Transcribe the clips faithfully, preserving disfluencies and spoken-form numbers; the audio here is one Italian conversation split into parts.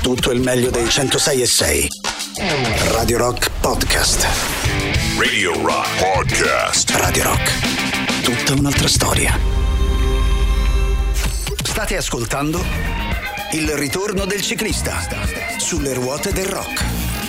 tutto il meglio dei centosei e sei. Radio Rock Podcast. Radio Rock Podcast. Radio Rock. Tutta un'altra storia. State ascoltando il ritorno del ciclista sulle ruote del rock.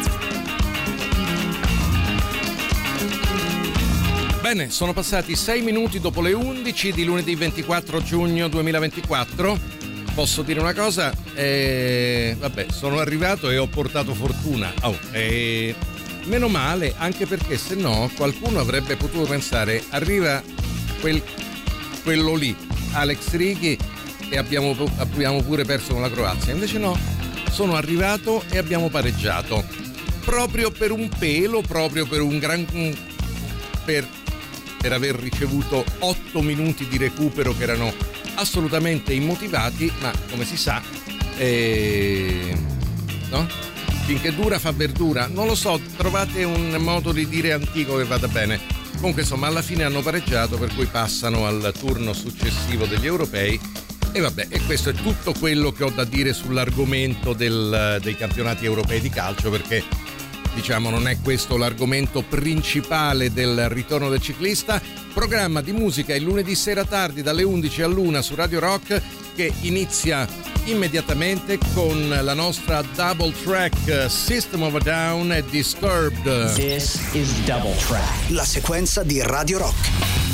Bene, sono passati sei minuti dopo le undici di lunedì ventiquattro giugno duemilaventiquattro. Posso dire una cosa? Eh, vabbè, sono arrivato e ho portato fortuna. Oh, eh, meno male, anche perché se no qualcuno avrebbe potuto pensare arriva quel, quello lì, Alex Righi, e abbiamo, abbiamo pure perso con la Croazia. Invece no, sono arrivato e abbiamo pareggiato. Proprio per un pelo, proprio per un gran... per... per aver ricevuto otto minuti di recupero che erano assolutamente immotivati, ma come si sa, eh, no? Finché dura fa verdura. Non lo so, trovate un modo di dire antico che vada bene. Comunque insomma alla fine hanno pareggiato, per cui passano al turno successivo degli europei. E vabbè, e questo è tutto quello che ho da dire sull'argomento del, dei campionati europei di calcio, perché diciamo non è questo l'argomento principale del ritorno del ciclista. Programma di musica il lunedì sera tardi dalle undici all'una su Radio Rock, che inizia immediatamente con la nostra double track System of a Down e Disturbed. This is Double Track, la sequenza di Radio Rock.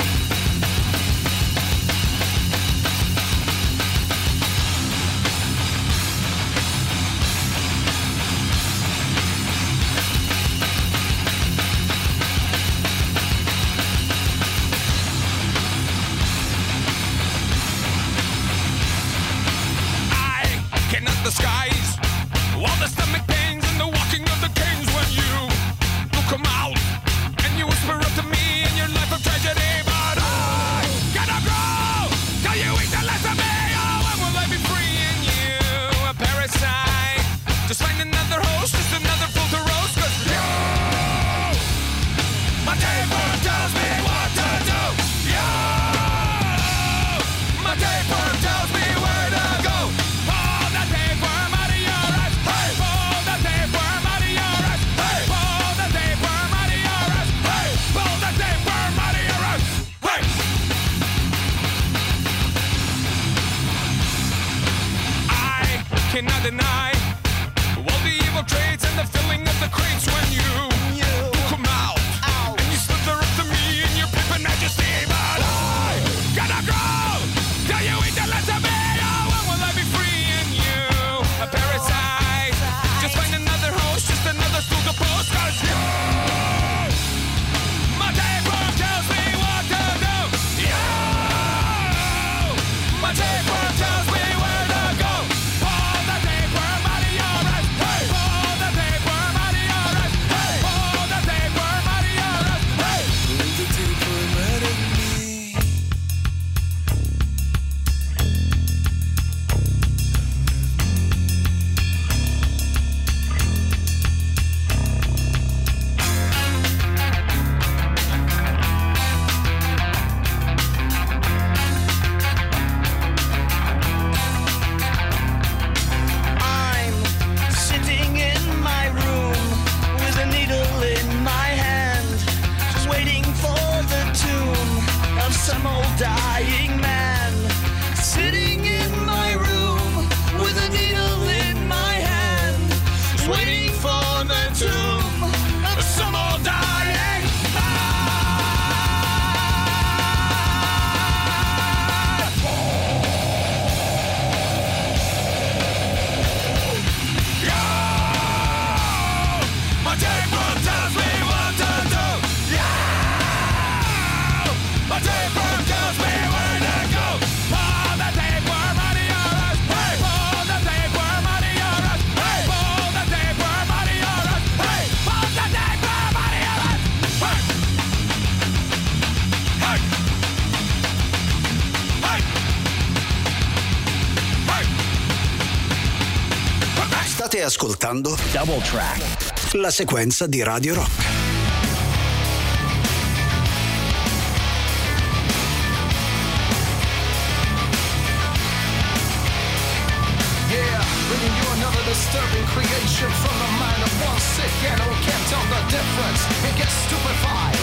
State ascoltando Double Track, la sequenza di Radio Rock. Yeah, bringing you another disturbing creation from the mind of one sick animal can't tell the difference. It gets stupefied.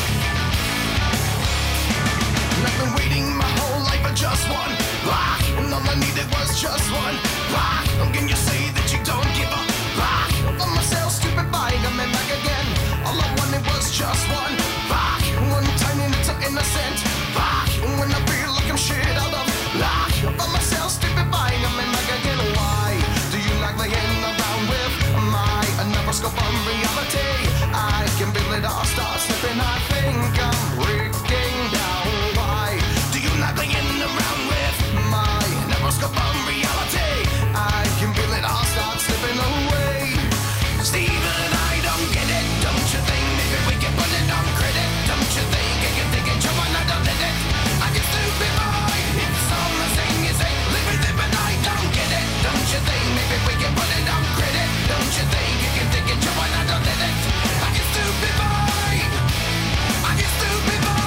And I've been waiting my whole life for just one rock, and all I needed was just one rock. How can you say that you don't give a rock? For myself, stupefying, I'm back again. All I wanted was just one rock, one tiny little innocent rock. And when I feel like I'm shit out of luck, for myself, stupefying, I'm back again. Why do you like laying around with my another scope on reality? I can build it all, start slipping. I think I'm breaking down. Why do you like laying around with my never scope on reality? I can feel it all start slipping away. Steven, I don't get it, don't you think? Maybe we can put it on credit, don't you think? I can think it, someone I don't let it. I get stupid boy, it's all the same, you say. Live with it, but I don't get it, don't you think? Maybe we can put it on credit, don't you think? You can think it, someone I don't let it. I get stupid boy, I get stupid boy.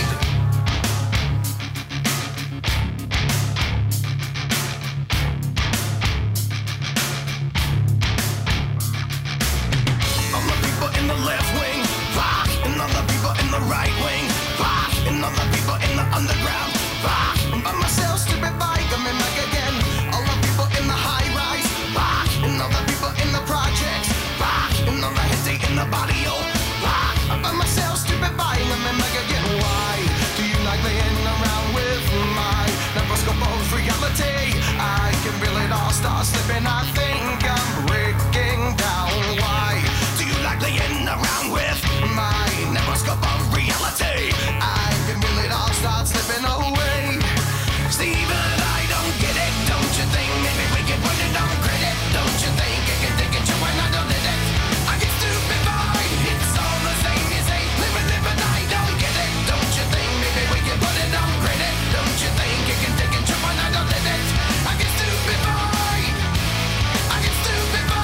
In the left wing, rock, and other people in the right wing, rock, and other people in the underground, rock. I'm by myself, stupid bike, I'm in back again. All the people in the high rise, rock, and other people in the projects, rock, and other headache in the body, oh, rock. I'm by myself, stupid bike, I'm in back again. Why do you like laying around with my nevroscope of reality? I can feel it all start slipping, I think I'm breaking down. Why do you like laying around with my nevroscope of reality? I can feel it all start slipping away. Steven, I don't get it, don't you think? Maybe we can put it on credit, don't you think? I can think it, you when I don't let it. I get stupid boy, it's all the same, you say. Live and live and I don't get it, don't you think? Maybe we can put it on credit, don't you think? I can think it, you when I don't let it. I get stupid boy, I get stupid boy.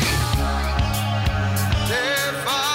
If I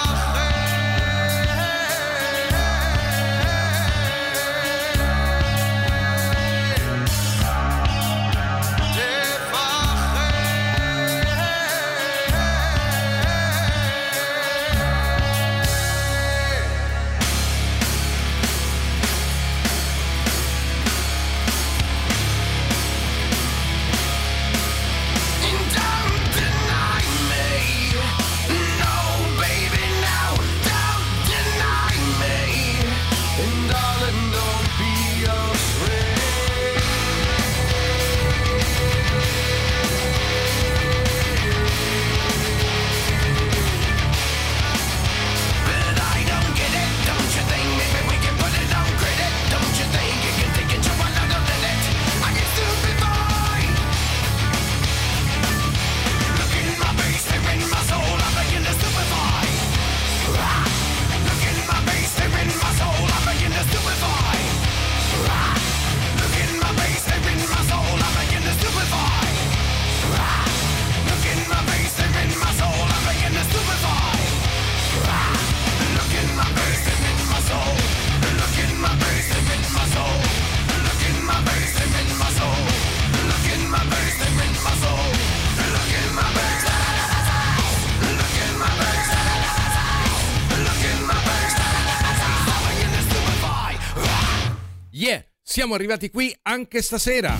Yeah, siamo arrivati qui anche stasera.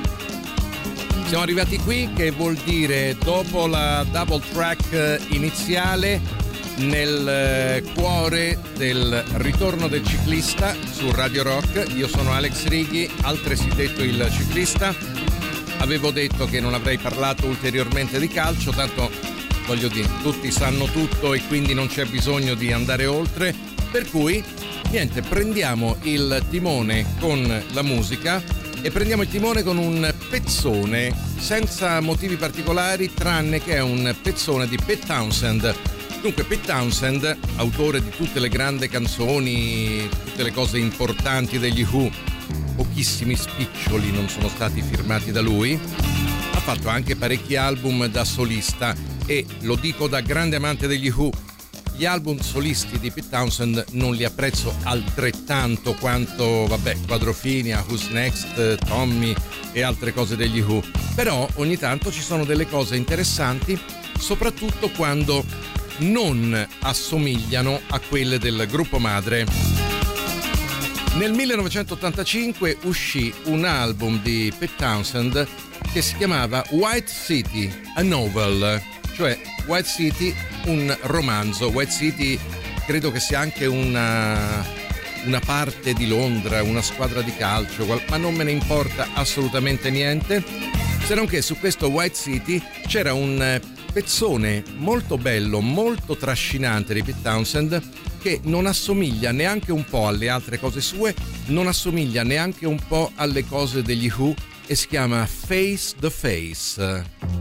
Siamo arrivati qui, che vuol dire dopo la double track iniziale, nel cuore del ritorno del ciclista su Radio Rock. Io sono Alex Righi, altresì detto il ciclista. Avevo detto che non avrei parlato ulteriormente di calcio, tanto voglio dire, tutti sanno tutto e quindi non c'è bisogno di andare oltre, per cui niente, prendiamo il timone con la musica e prendiamo il timone con un pezzone senza motivi particolari, tranne che è un pezzone di Pete Townshend. Dunque, Pete Townshend, autore di tutte le grandi canzoni, tutte le cose importanti degli Who, pochissimi spiccioli non sono stati firmati da lui, ha fatto anche parecchi album da solista e, lo dico da grande amante degli Who, gli album solisti di Pete Townshend non li apprezzo altrettanto quanto, vabbè, Quadrophenia, Who's Next, Tommy e altre cose degli Who, però ogni tanto ci sono delle cose interessanti, soprattutto quando non assomigliano a quelle del gruppo madre. Nel millenovecentottantacinque uscì un album di Pete Townshend che si chiamava White City, a novel, cioè White City, un romanzo. White City credo che sia anche una, una parte di Londra, una squadra di calcio, ma non me ne importa assolutamente niente, se non che su questo White City c'era un pezzone molto bello, molto trascinante di Pete Townshend, che non assomiglia neanche un po' alle altre cose sue, non assomiglia neanche un po' alle cose degli Who, e si chiama Face the Face.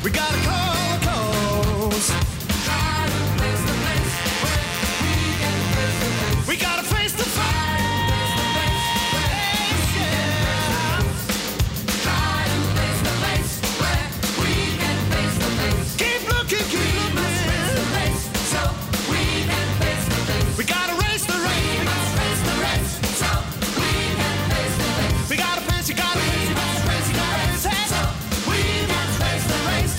We gotta call the calls. Try to face the place where we can face the face. We gotta face the face. Yeah. Try to face the face where we can face the face. Keep looking, keep we looking. Must face the face so we can face the face. We gotta race the race. We must race the race so we can face the face. We gotta face, you gotta face. We must race, you gotta face so we can face the race.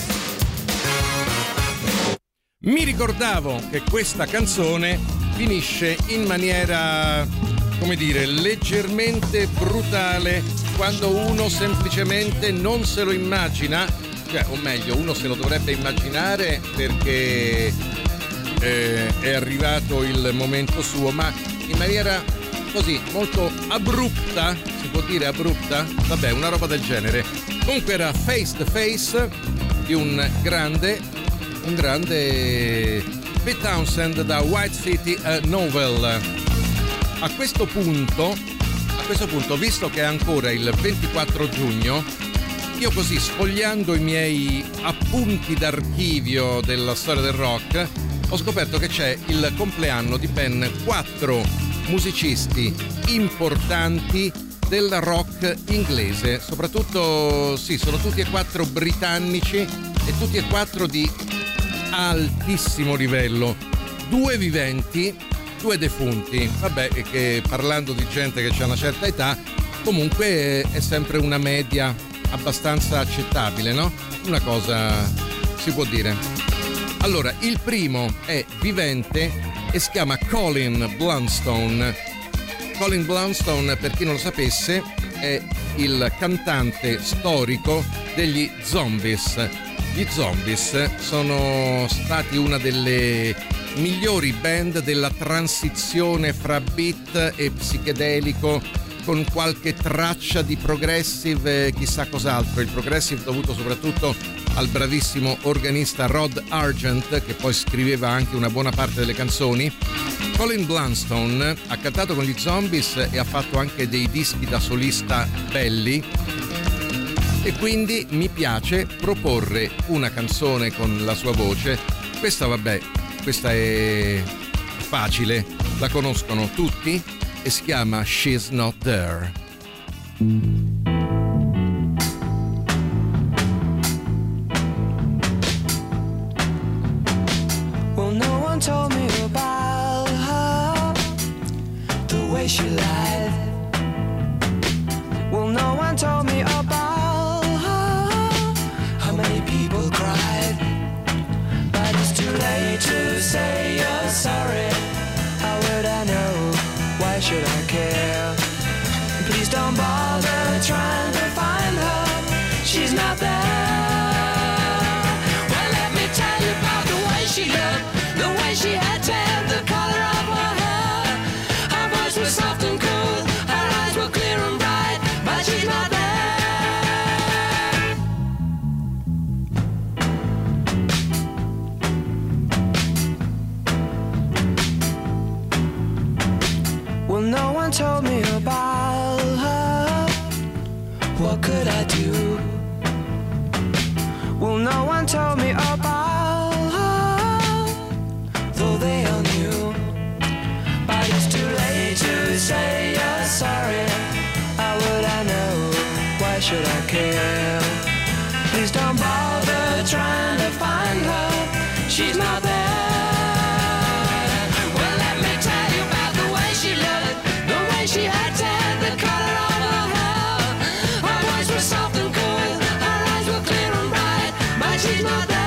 Mi ricordavo che questa canzone finisce in maniera, come dire, leggermente brutale quando uno semplicemente non se lo immagina, cioè, o meglio, uno se lo dovrebbe immaginare perché eh, è arrivato il momento suo, ma in maniera così molto abrupta, si può dire abrupta? Vabbè, una roba del genere. Comunque era Face the Face di un grande, un grande Pete Townshend da White City uh, Novel. A questo punto, a questo punto, visto che è ancora il ventiquattro giugno, io così sfogliando i miei appunti d'archivio della storia del rock, ho scoperto che c'è il compleanno di ben quattro musicisti importanti del rock inglese, soprattutto, sì, sono tutti e quattro britannici e tutti e quattro di altissimo livello, due viventi, due defunti, vabbè, e che parlando di gente che ha una certa età, comunque è sempre una media abbastanza accettabile, no? Una cosa si può dire. Allora, il primo è vivente e si chiama Colin Blunstone. Colin Blunstone, per chi non lo sapesse, è il cantante storico degli Zombies. Gli Zombies sono stati una delle migliori band della transizione fra beat e psichedelico, con qualche traccia di progressive e chissà cos'altro. Il progressive dovuto soprattutto al bravissimo organista Rod Argent, che poi scriveva anche una buona parte delle canzoni. Colin Blunstone ha cantato con gli Zombies e ha fatto anche dei dischi da solista belli, e quindi mi piace proporre una canzone con la sua voce. Questa, vabbè, questa è facile, la conoscono tutti e si chiama She's Not There. Well, no one told me about her, the way she lied. Well, no one told me about her, how many people cried. But it's too late to say you're sorry. How would I know? Why should I care? Please don't bother trying to find her. She's not there. Well, let me tell you about the way she looked, the way she had tan, the color of her hair. Her voice was soft and cool, her eyes were clear and bright, but she's not there. Well, no one told me about her. What could I do? Well, no one told me about her, though they all knew. But it's too late to say you're sorry. How would I know? Why should I care? Please don't bother trying to find her. She's not there. Well, let me tell you about the way she looked, the way she had tan, the color of her hair. Her voice was soft and cool, her eyes were clear and bright, but she's not there.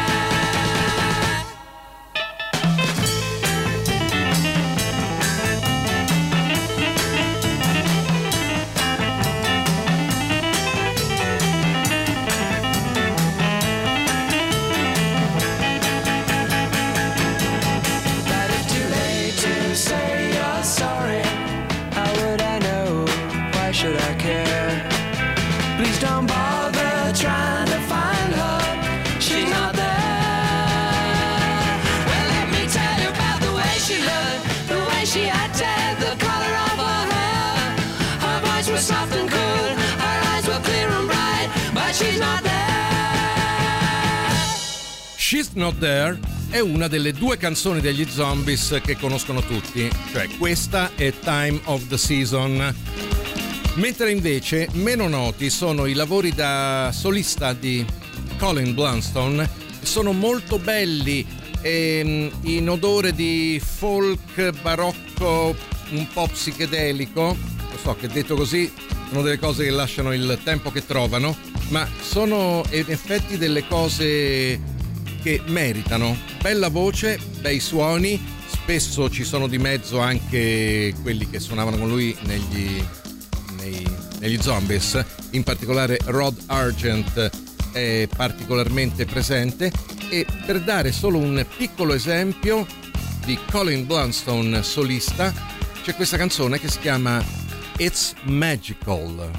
But it's too late to say you're sorry. How would I know? Why should I care? Please don't bother trying to find her. She's not there. Well, let me tell you about the way she looked, the way she had tan, the color of her hair. Her voice was soft and cool, her eyes were clear and bright, but she's not there. She's Not There è una delle due canzoni degli Zombies che conoscono tutti, cioè questa è Time of the Season. Mentre invece meno noti sono i lavori da solista di Colin Blunstone, sono molto belli, ehm, in odore di folk barocco un po' psichedelico. Lo so che detto così sono delle cose che lasciano il tempo che trovano, ma sono in effetti delle cose che meritano. Bella voce, bei suoni, spesso ci sono di mezzo anche quelli che suonavano con lui negli, nei, negli Zombies, in particolare Rod Argent è particolarmente presente. E per dare solo un piccolo esempio di Colin Blunstone solista, c'è questa canzone che si chiama It's Magical.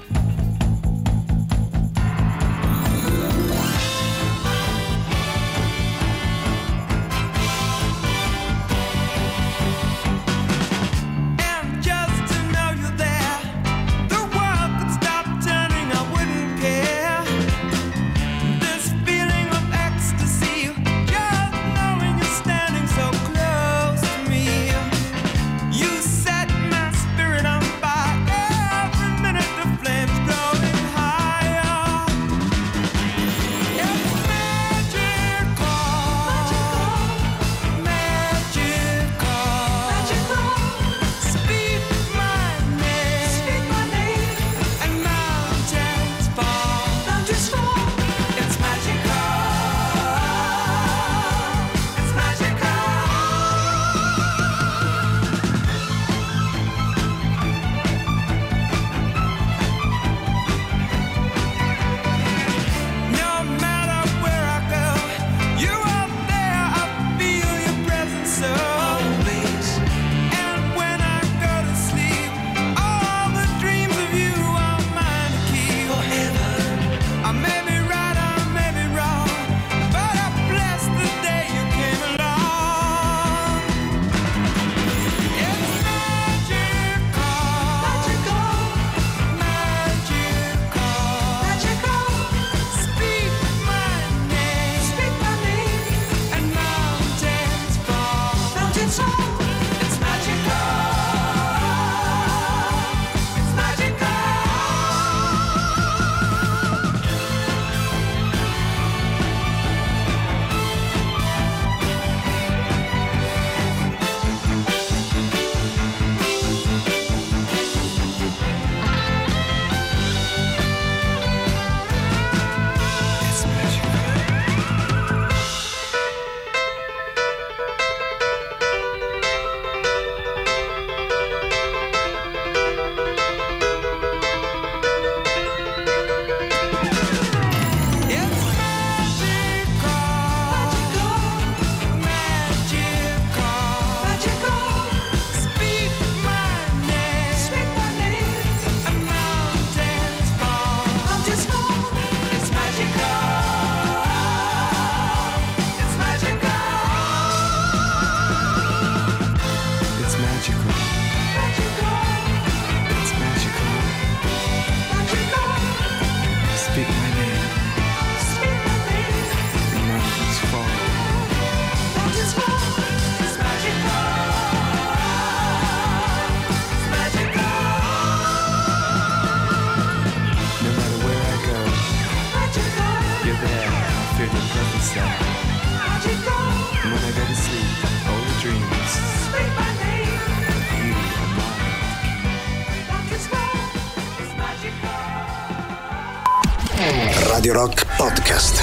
Radio Rock Podcast.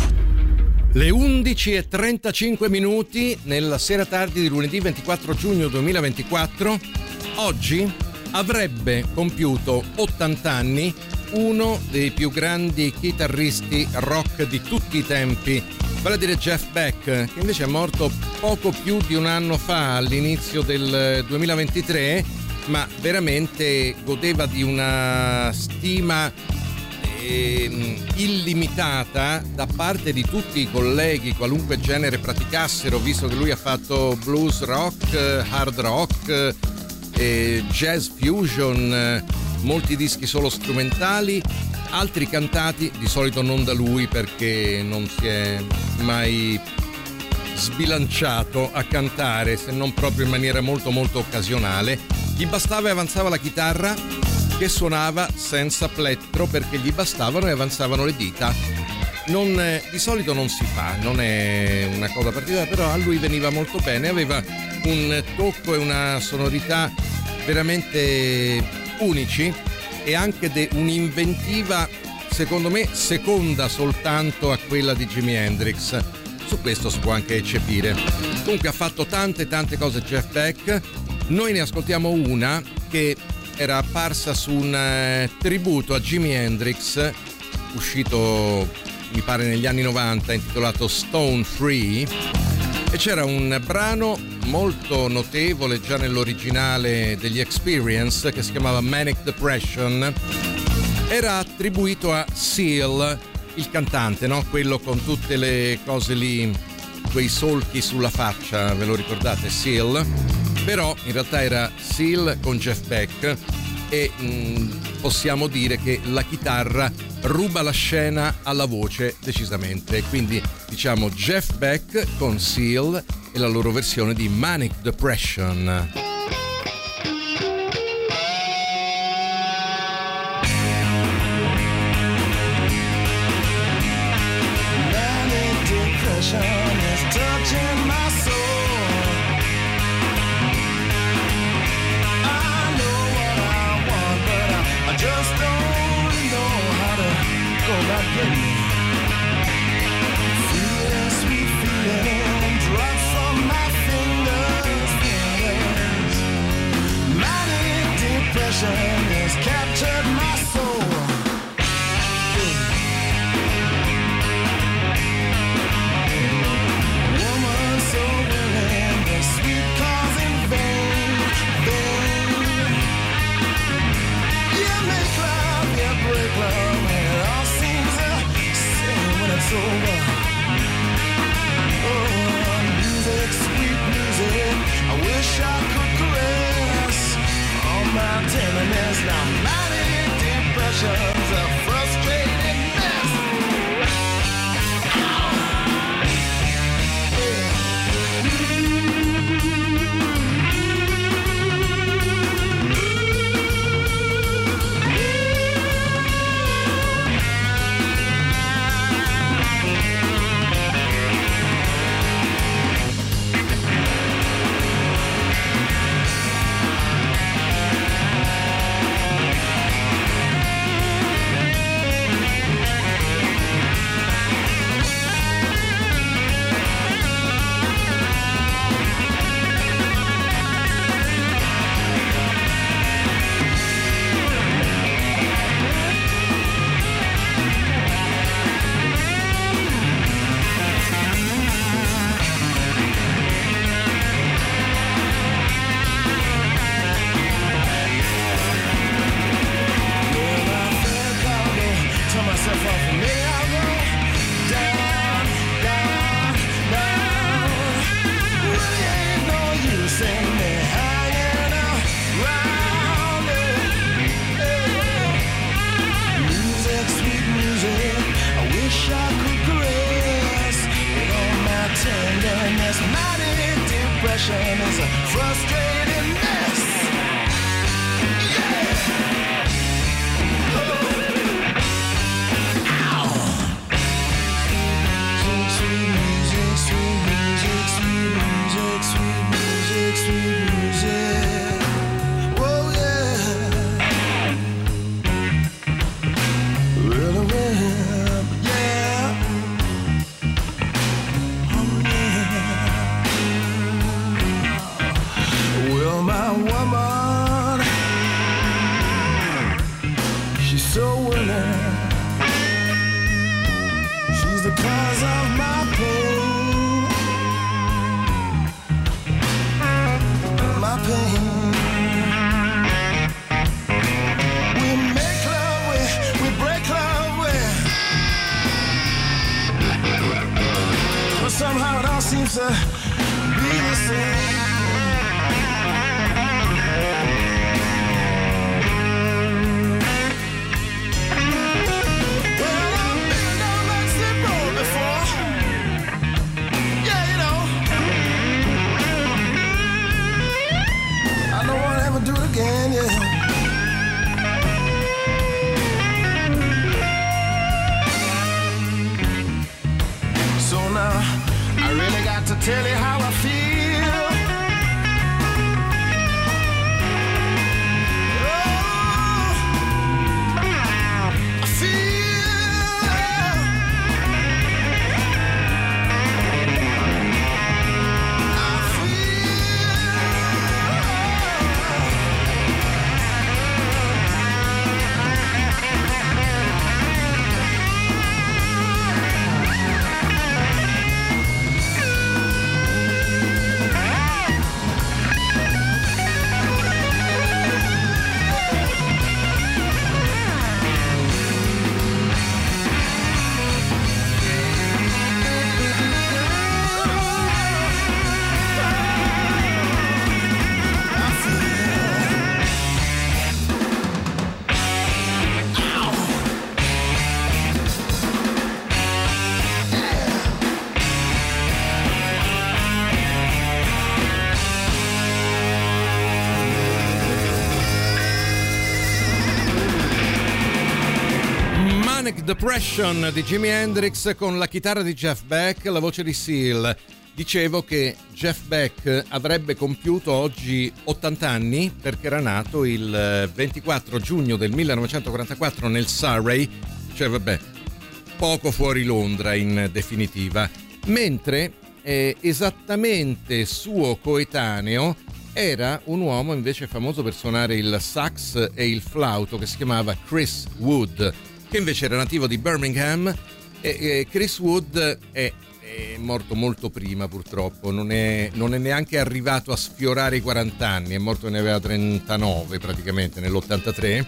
Le undici e trentacinque minuti nella sera tardi di lunedì ventiquattro giugno duemilaventiquattro. Oggi avrebbe compiuto ottanta anni uno dei più grandi chitarristi rock di tutti i tempi, vale a dire Jeff Beck, che invece è morto poco più di un anno fa, all'inizio del duemilaventitré, ma veramente godeva di una stima eh, illimitata da parte di tutti i colleghi, qualunque genere praticassero, visto che lui ha fatto blues rock, hard rock, eh, jazz fusion, molti dischi solo strumentali altri cantati, di solito non da lui perché non si è mai sbilanciato a cantare, se non proprio in maniera molto molto occasionale. Gli bastava e avanzava la chitarra, che suonava senza plettro perché gli bastavano e avanzavano le dita. Non, eh, di solito non si fa, non è una cosa particolare, però a lui veniva molto bene, aveva un tocco e una sonorità veramente unici e anche de, un'inventiva, secondo me, seconda soltanto a quella di Jimi Hendrix. Su questo si può anche eccepire. Comunque ha fatto tante tante cose Jeff Beck. Noi ne ascoltiamo una che era apparsa su un eh, tributo a Jimi Hendrix, uscito mi pare negli anni novanta, intitolato Stone Free, e c'era un brano molto notevole già nell'originale degli Experience che si chiamava Manic Depression. Era attribuito a Seal, il cantante, no? Quello con tutte le cose lì, quei solchi sulla faccia, ve lo ricordate? Seal. Però in realtà era Seal con Jeff Beck e mh, possiamo dire che la chitarra ruba la scena alla voce decisamente, quindi diciamo Jeff Beck con Seal e la loro versione di Manic Depression. Has captured my soul. Woman so willing, the sweet cause in vain, vain. You make love, you break love, and it all seems the same when it's over. Oh, music, sweet music, I wish I could caress my tenderness. Now manic depression's a frustrated mess. Is a frustrating mess. Yeah. Ow. Sweet music, sweet music, sweet music, sweet music, sweet music. Oh yeah. Really, really, yeah. Oh yeah. Well, my woman, she's so willing. She's the cause of my pain, my pain. We make love, we, we break love, we, but somehow it all seems to be the same. to tell you how I feel. Oh, I feel. I feel. Manic Depression di Jimi Hendrix con la chitarra di Jeff Beck, la voce di Seal. Dicevo che Jeff Beck avrebbe compiuto oggi ottanta anni perché era nato il ventiquattro giugno del millenovecentoquarantaquattro nel Surrey, cioè vabbè, poco fuori Londra in definitiva, mentre eh, esattamente suo coetaneo era un uomo invece famoso per suonare il sax e il flauto che si chiamava Chris Wood, che invece era nativo di Birmingham. E, e Chris Wood è, è morto molto prima purtroppo, non è, non è neanche arrivato a sfiorare i quaranta anni, è morto, ne aveva trentanove praticamente nell'ottantatré,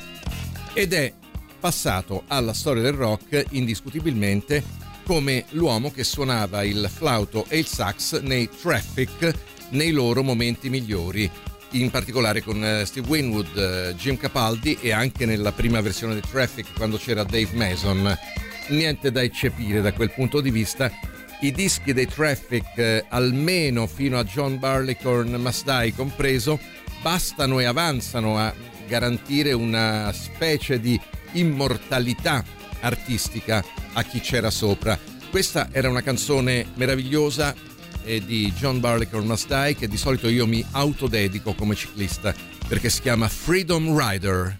ed è passato alla storia del rock indiscutibilmente come l'uomo che suonava il flauto e il sax nei Traffic nei loro momenti migliori, in particolare con Steve Winwood, Jim Capaldi e anche nella prima versione di Traffic quando c'era Dave Mason. Niente da eccepire da quel punto di vista. I dischi dei Traffic, almeno fino a John Barleycorn Must Die compreso, bastano e avanzano a garantire una specie di immortalità artistica a chi c'era sopra. Questa era una canzone meravigliosa di John Barleycorn Must Die che di solito io mi autodedico come ciclista perché si chiama Freedom Rider.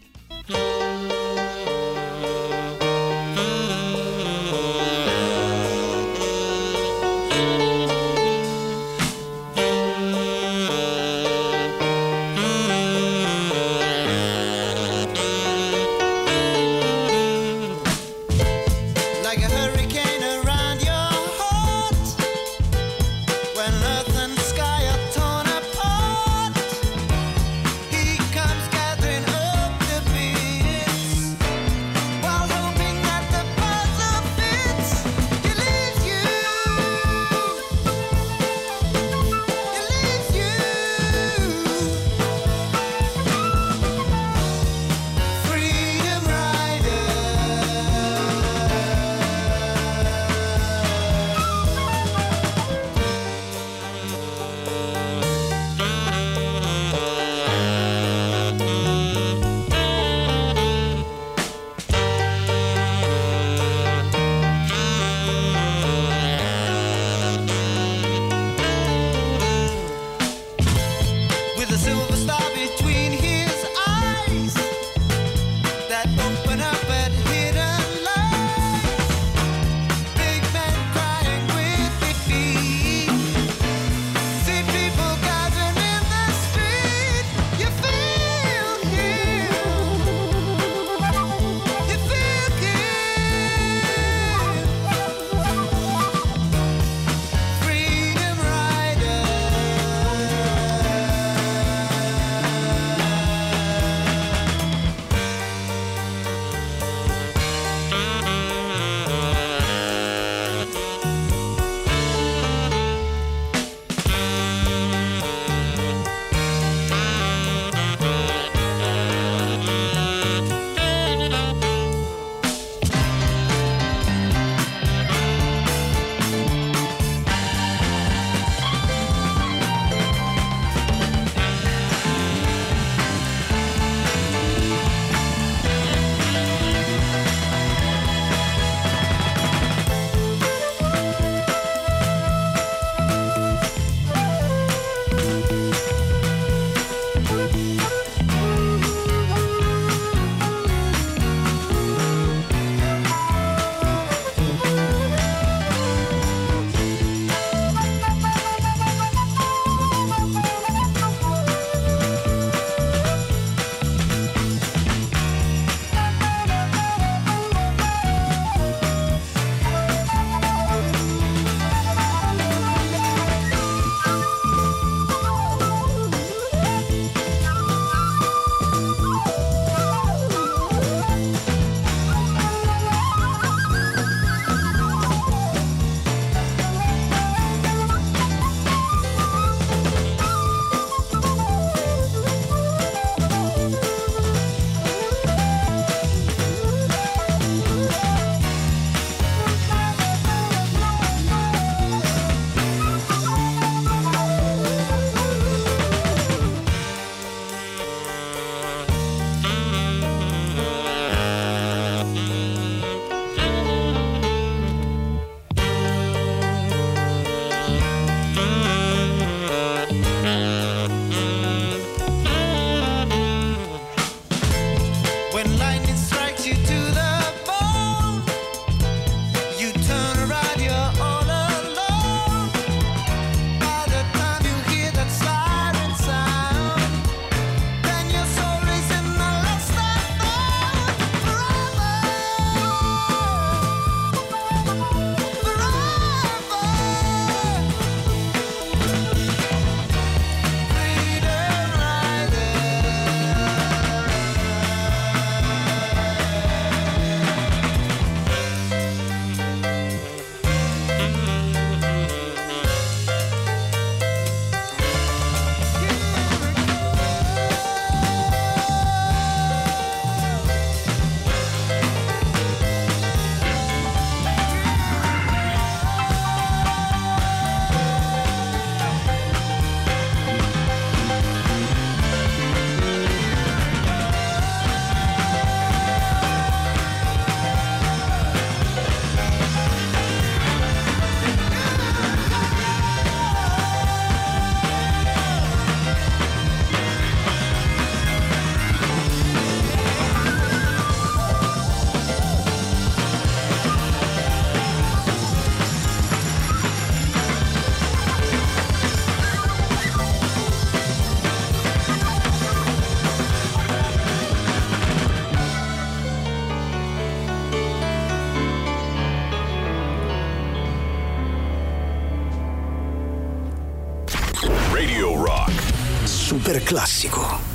super classico.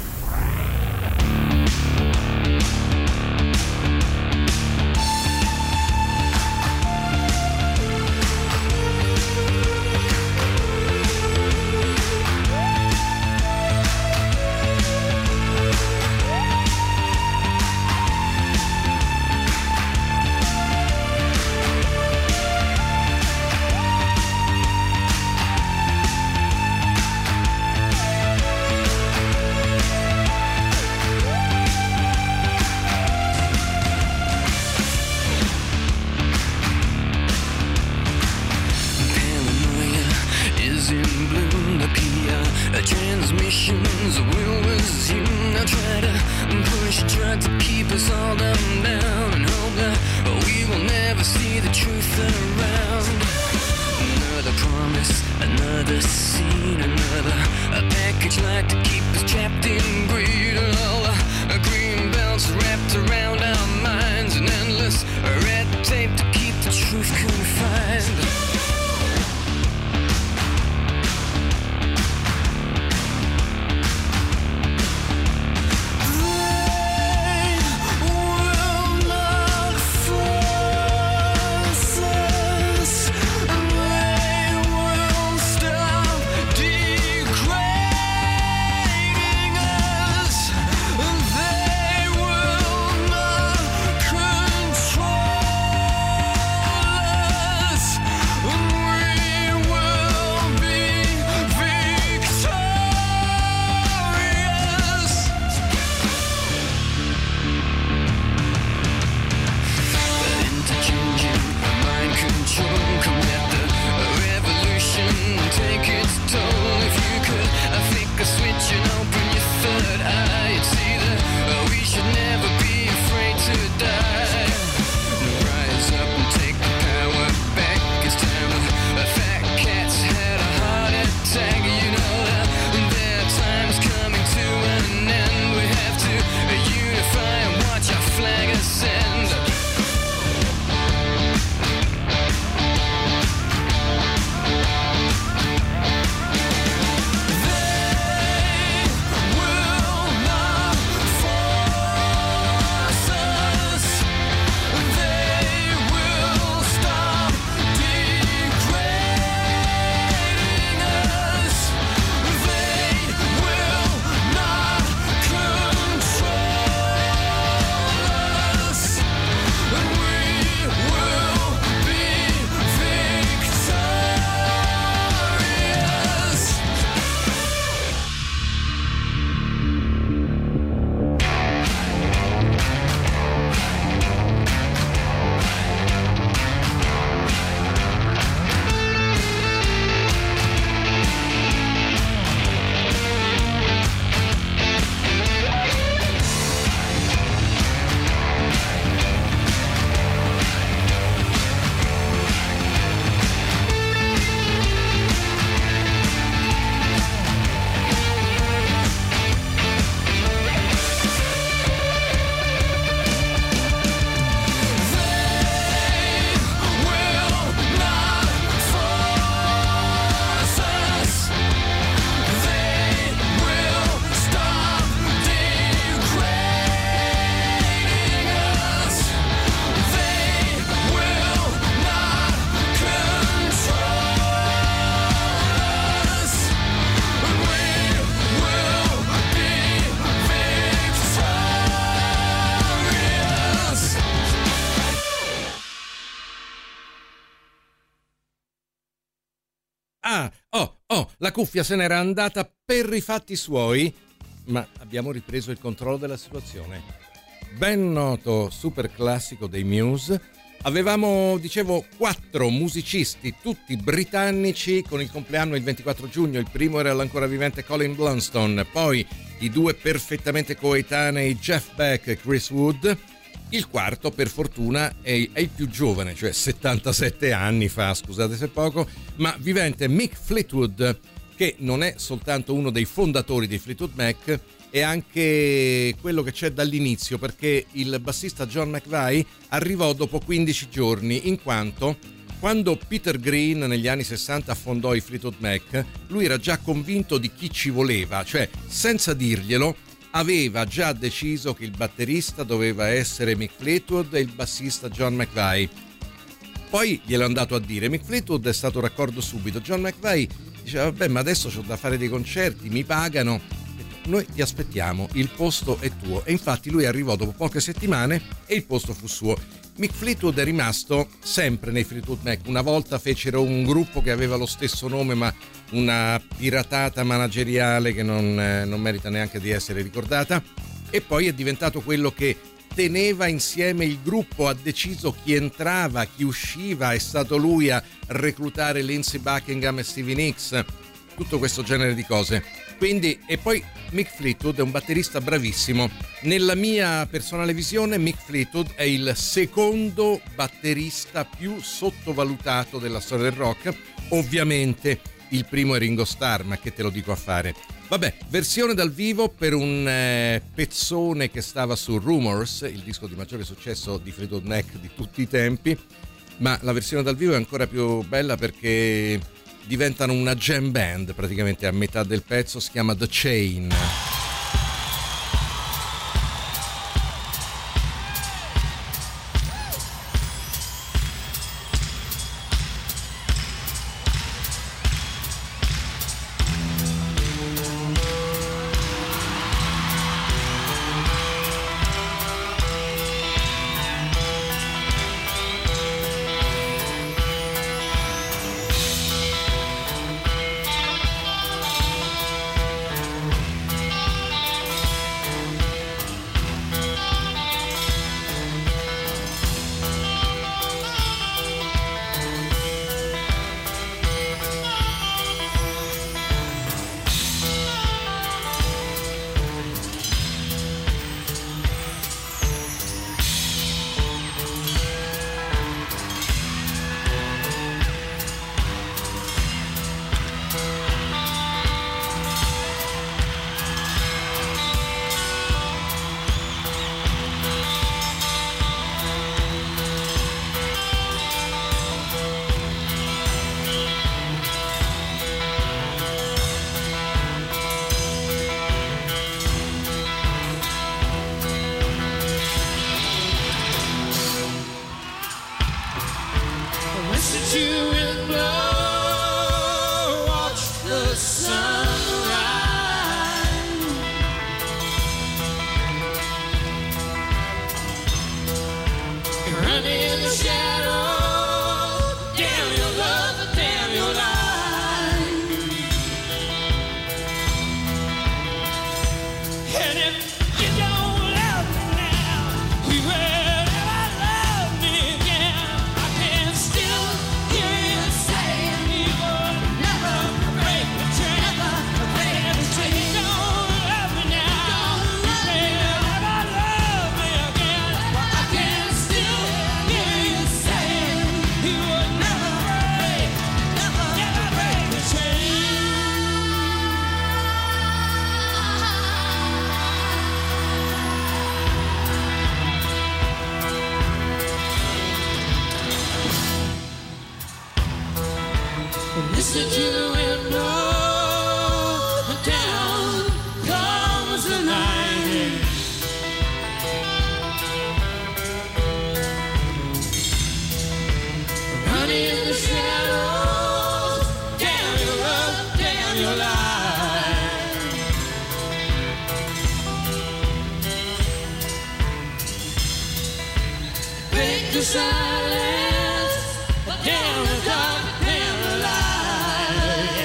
Ah, oh, oh, la cuffia se n'era andata per i fatti suoi, ma abbiamo ripreso il controllo della situazione. Ben noto super classico dei Muse. Avevamo, dicevo, quattro musicisti, tutti britannici, con il compleanno il ventiquattro giugno. Il primo era l'ancora vivente Colin Blunstone, poi i due perfettamente coetanei Jeff Beck e Chris Wood. Il quarto, per fortuna, è, è il più giovane, cioè settantasette anni fa, scusate se poco, ma vivente Mick Fleetwood, che non è soltanto uno dei fondatori di Fleetwood Mac, è anche quello che c'è dall'inizio, perché il bassista John McVie arrivò dopo quindici giorni, in quanto quando Peter Green negli anni sessanta affondò i Fleetwood Mac, lui era già convinto di chi ci voleva, cioè senza dirglielo aveva già deciso che il batterista doveva essere Mick Fleetwood e il bassista John McVie. Poi gliel'ho andato a dire, Mick Fleetwood è stato d'accordo subito, John McVie diceva vabbè ma adesso c'ho da fare dei concerti, mi pagano, noi ti aspettiamo, il posto è tuo. E infatti lui arrivò dopo poche settimane e il posto fu suo. Mick Fleetwood è rimasto sempre nei Fleetwood Mac. Una volta fecero un gruppo che aveva lo stesso nome ma una piratata manageriale che non, eh, non merita neanche di essere ricordata, e poi è diventato quello che teneva insieme il gruppo, ha deciso chi entrava, chi usciva, è stato lui a reclutare Lindsey Buckingham e Stevie Nicks, tutto questo genere di cose. Quindi, e poi Mick Fleetwood è un batterista bravissimo. Nella mia personale visione Mick Fleetwood è il secondo batterista più sottovalutato della storia del rock. Ovviamente il primo è Ringo Starr, ma che te lo dico a fare. Vabbè, versione dal vivo per un eh, pezzone che stava su Rumors, il disco di maggiore successo di Fleetwood Mac di tutti i tempi, ma la versione dal vivo è ancora più bella perché diventano una jam band praticamente a metà del pezzo, si chiama The Chain. Silence, down the dark, down the light.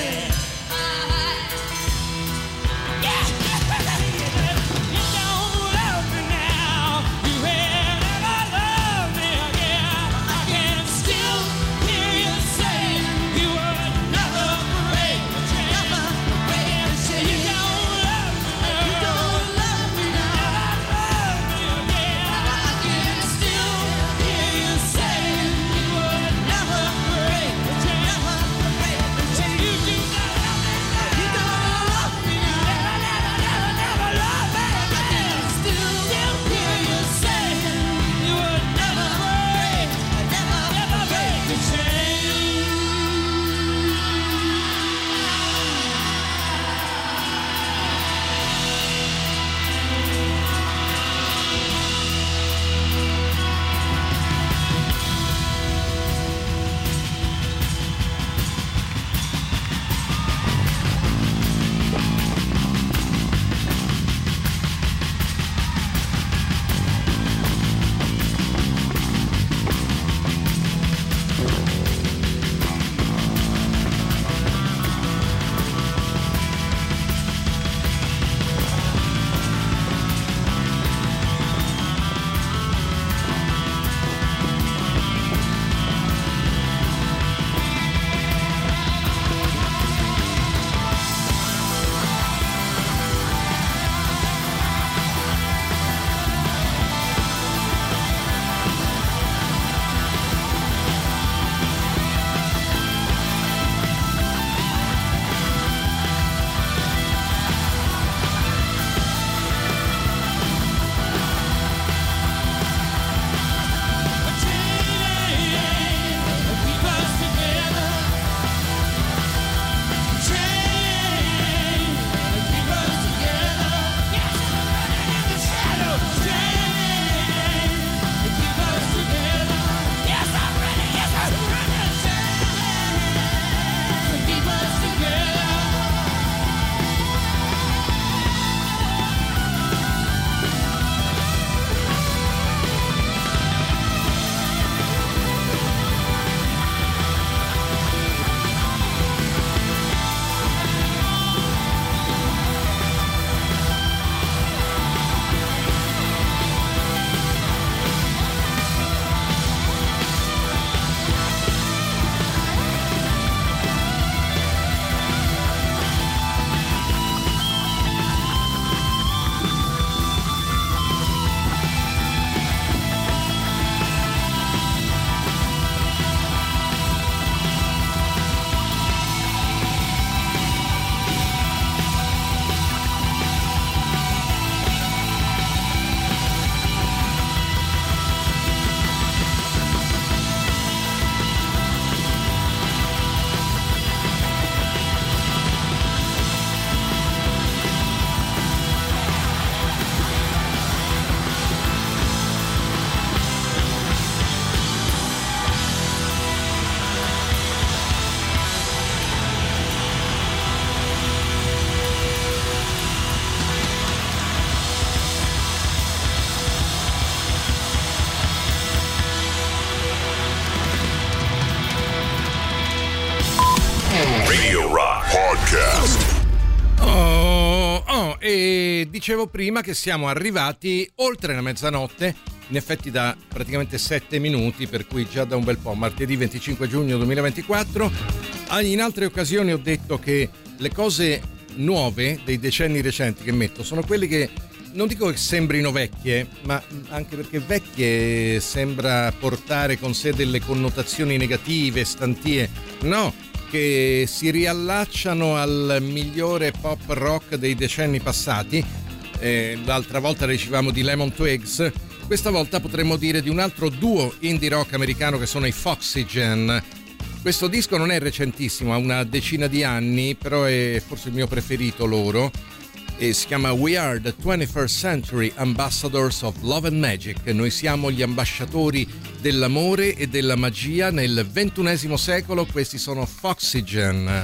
Radio Rock Podcast. Oh, oh, e dicevo prima che siamo arrivati oltre la mezzanotte, in effetti da praticamente sette minuti, per cui già da un bel po', martedì venticinque giugno duemilaventiquattro. In altre occasioni ho detto che le cose nuove dei decenni recenti che metto sono quelle che non dico che sembrino vecchie, ma anche perché vecchie sembra portare con sé delle connotazioni negative, stantie. No, che si riallacciano al migliore pop rock dei decenni passati. Eh, l'altra volta dicevamo di Lemon Twigs, questa volta potremmo dire di un altro duo indie rock americano che sono i Foxygen. Questo disco non è recentissimo, ha una decina di anni, però è forse il mio preferito loro, e si chiama We Are the twenty-first Century Ambassadors of Love and Magic. Noi siamo gli ambasciatori dell'amore e della magia nel ventunesimo secolo. Questi sono Foxygen.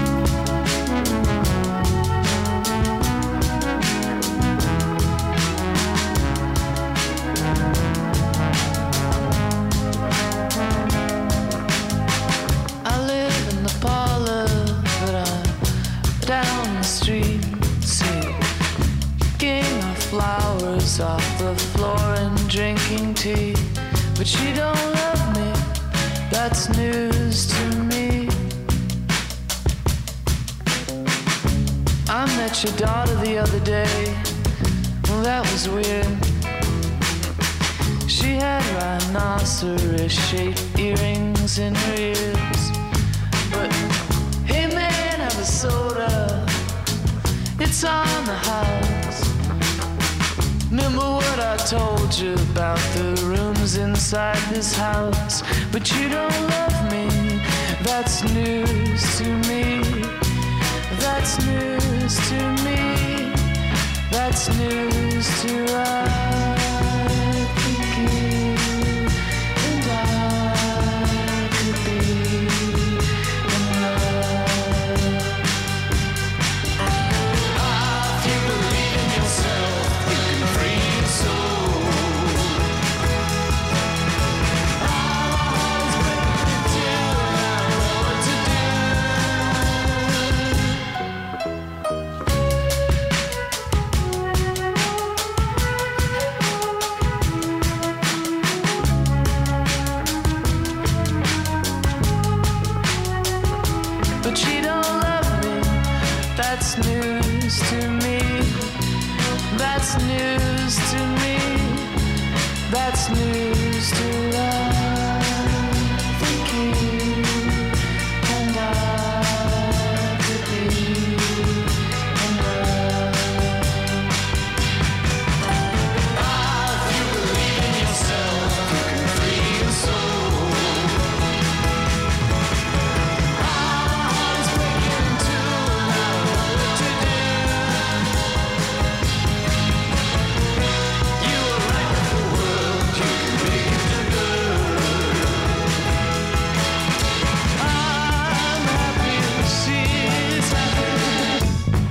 Off the floor and drinking tea, but you don't love me, that's news to me. I met your daughter the other day, well that was weird. She had rhinoceros-shaped earrings in her ears. But hey man, have a soda, it's on the house. Remember what I told you about the rooms inside this house? But you don't love me, that's news to me. That's news to me. That's news to I think you and I could be in love. Ah, if you believe in yourself, that's news to me. That's news to me. That's news to I think you and I could be in love. Ah, if you believe in yourself, you can free your soul. Ah, heart's breaking too now. To do. You are right with the world, you can make it good. I'm happy that she's happy.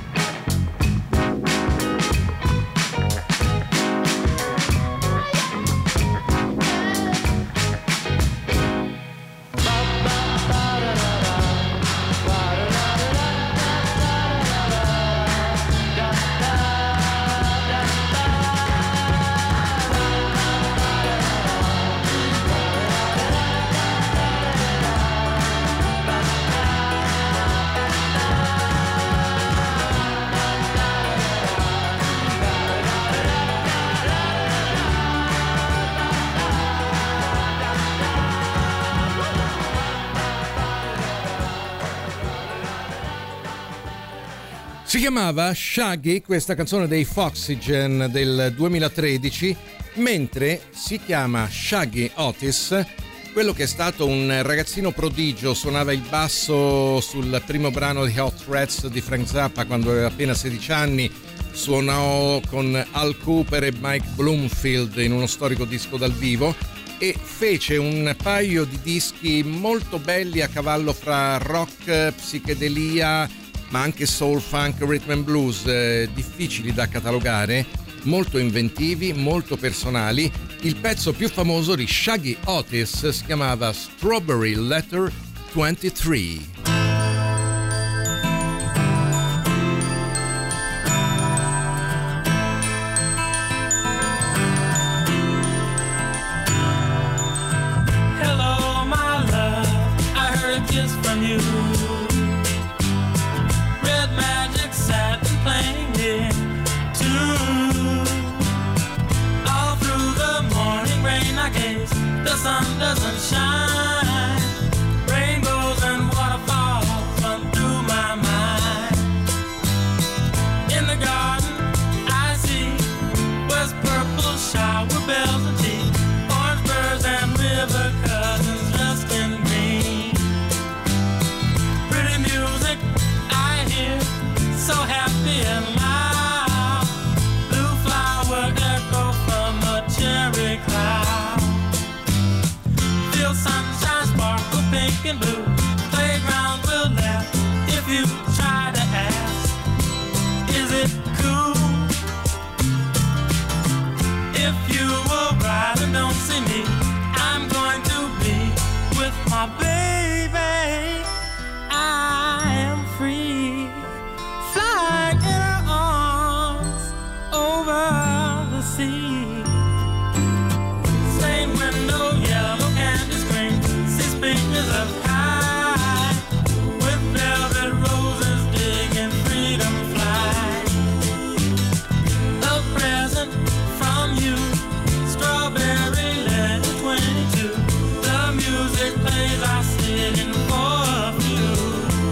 Si chiamava Shaggy, questa canzone dei Foxygen del duemilatredici, mentre si chiama Shaggy Otis, quello che è stato un ragazzino prodigio, suonava il basso sul primo brano di Hot Rats di Frank Zappa quando aveva appena sedici anni, suonò con Al Cooper e Mike Bloomfield in uno storico disco dal vivo e fece un paio di dischi molto belli a cavallo fra rock, psichedelia, ma anche soul, funk, rhythm and blues, eh, difficili da catalogare, molto inventivi, molto personali. Il pezzo più famoso di Shaggy Otis si chiamava Strawberry Letter ventitré. kiss from you. Red magic satin playing here too. All through the morning rain I gaze, the sun doesn't shine. Rainbows and waterfalls run through my mind. In the garden I see was purple shower bells and tea, orange birds and river cousins dressed in green. Pretty music I hear, so happy and loud. Blue flower echo from a cherry cloud. Feel sunshine sparkle pink and blue. Playground will laugh if you try to ask, is it cool? If you will ride and don't see me, I'm going to be with my baby. I am free, flying in her arms over the sea. Same window, yellow candy screen, see speakers up high, with velvet roses digging freedom fly. A present from you, strawberry letter twenty-two. The music plays, I sit in for a few.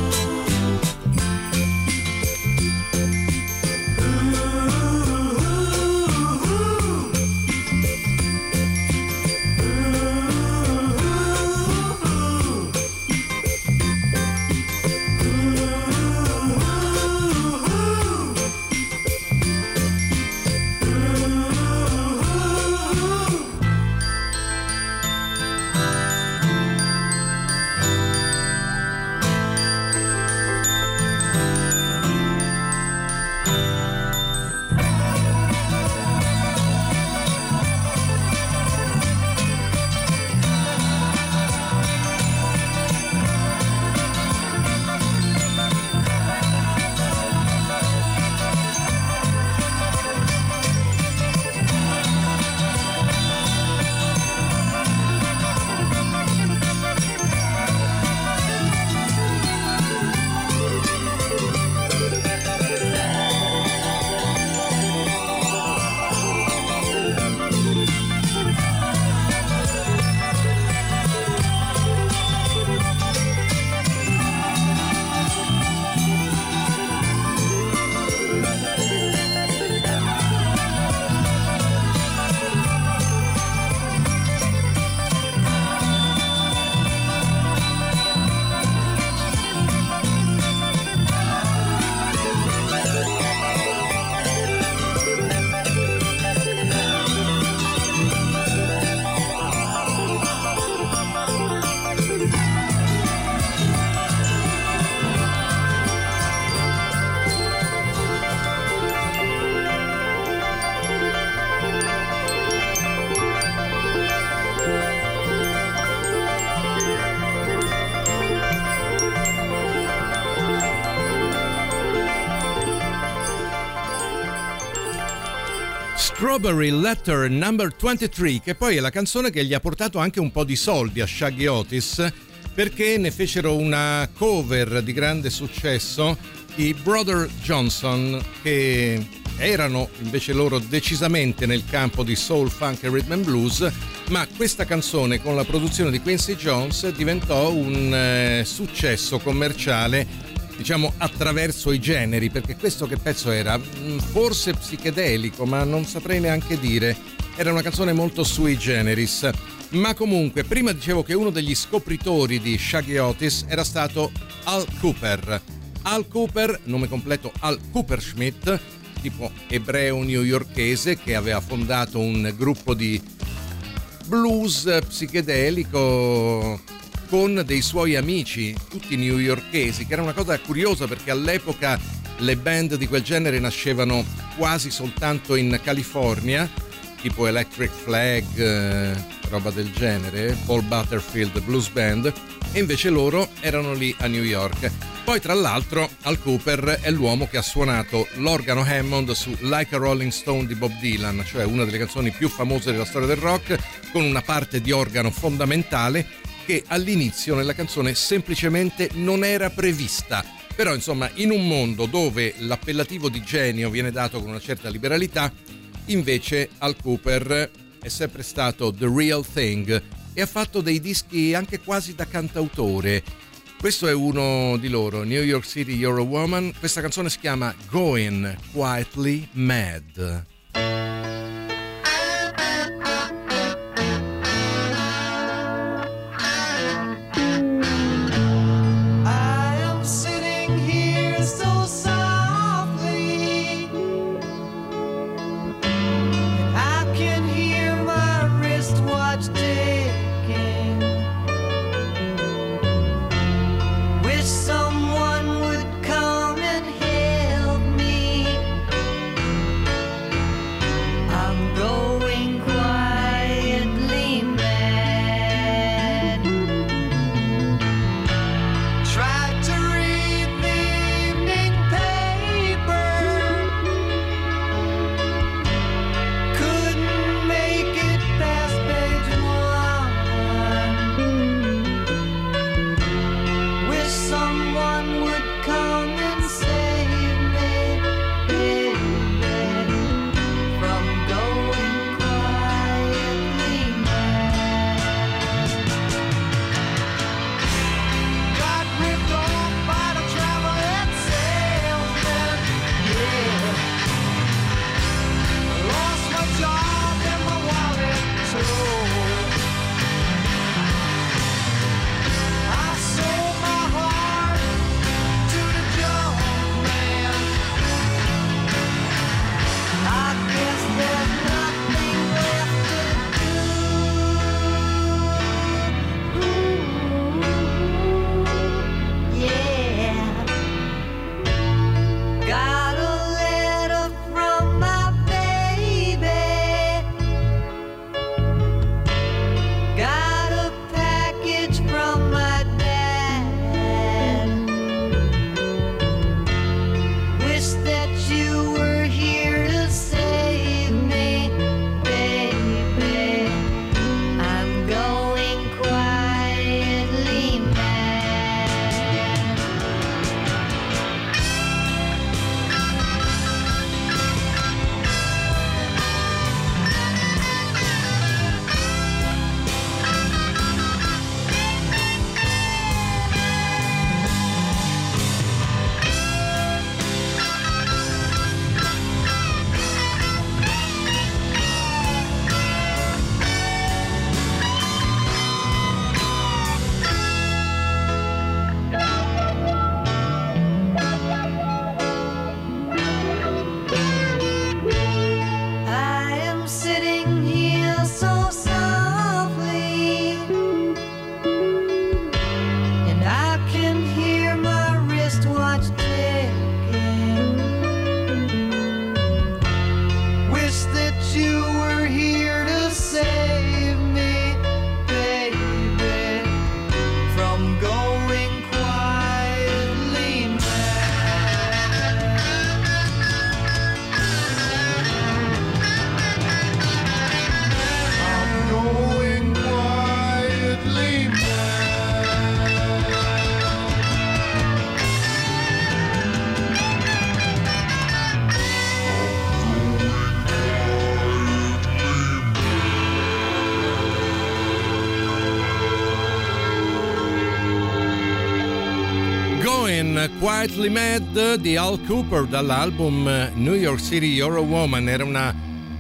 Strawberry Letter number ventitré, che poi è la canzone che gli ha portato anche un po' di soldi a Shaggy Otis, perché ne fecero una cover di grande successo i Brother Johnson, che erano invece loro decisamente nel campo di soul, funk e rhythm and blues, ma questa canzone con la produzione di Quincy Jones diventò un eh, successo commerciale, diciamo attraverso i generi, perché questo che pezzo era? Forse psichedelico, ma non saprei neanche dire. Era una canzone molto sui generis. Ma comunque, prima dicevo che uno degli scopritori di Shaggy Otis era stato Al Kooper. Al Kooper, nome completo Al Kooperschmidt, tipo ebreo newyorkese che aveva fondato un gruppo di blues psichedelico con dei suoi amici, tutti newyorkesi, che era una cosa curiosa perché all'epoca le band di quel genere nascevano quasi soltanto in California, tipo Electric Flag, eh, roba del genere, Paul Butterfield Blues Band, e invece loro erano lì a New York. Poi tra l'altro Al Kooper è l'uomo che ha suonato l'organo Hammond su Like a Rolling Stone di Bob Dylan, cioè una delle canzoni più famose della storia del rock, con una parte di organo fondamentale che all'inizio nella canzone semplicemente non era prevista. Però insomma, in un mondo dove l'appellativo di genio viene dato con una certa liberalità, invece Al Kooper è sempre stato the real thing e ha fatto dei dischi anche quasi da cantautore. Questo è uno di loro, New York City, You're a Woman. Questa canzone si chiama Going Quietly Mad. Quietly Mad di Al Kooper dall'album New York City You're a Woman. Era una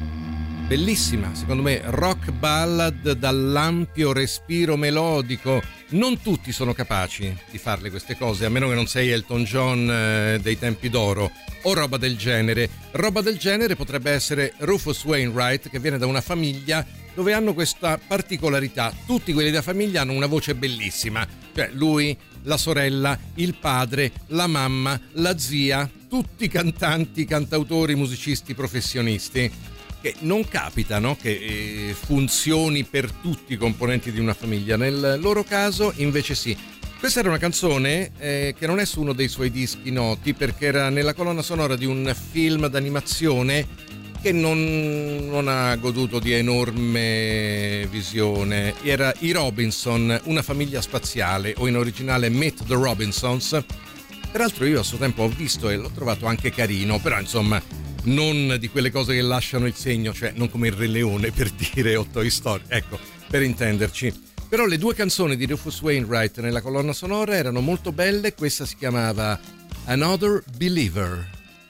bellissima, secondo me, rock ballad dall'ampio respiro melodico. Non tutti sono capaci di farle queste cose, a meno che non sei Elton John eh, dei tempi d'oro o roba del genere. Roba del genere potrebbe essere Rufus Wainwright, che viene da una famiglia dove hanno questa particolarità: tutti quelli della famiglia hanno una voce bellissima, cioè lui, la sorella, il padre, la mamma, la zia, tutti cantanti, cantautori, musicisti, professionisti, che non capita, no? Che eh, funzioni per tutti i componenti di una famiglia. Nel loro caso invece sì. Questa era una canzone eh, che non è su uno dei suoi dischi noti, perché era nella colonna sonora di un film d'animazione che non, non ha goduto di enorme visione. Era I Robinson, una famiglia spaziale, o in originale Meet the Robinsons. Peraltro io a suo tempo ho visto e l'ho trovato anche carino, però insomma non di quelle cose che lasciano il segno, cioè non come il Re Leone, per dire, o Toy Story, ecco, per intenderci. Però le due canzoni di Rufus Wainwright nella colonna sonora erano molto belle. Questa si chiamava Another Believer.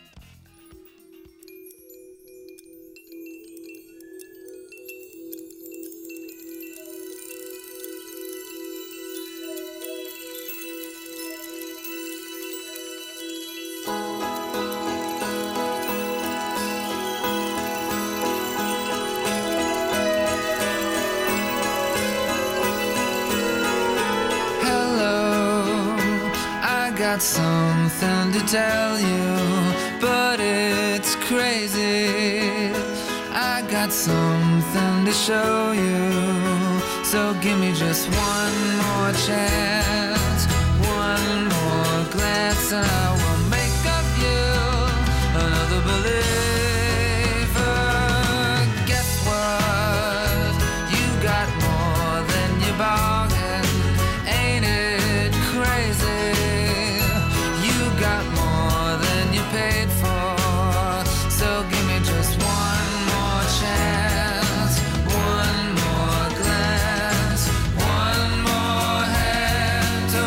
Got something to tell you, but it's crazy. I got something to show you, so give me just one more chance, one more glance, and I will make of you another believer. Guess what? You got more than you bargained. Ain't it crazy? Got more than you paid for, so give me just one more chance, one more glance, one more hand to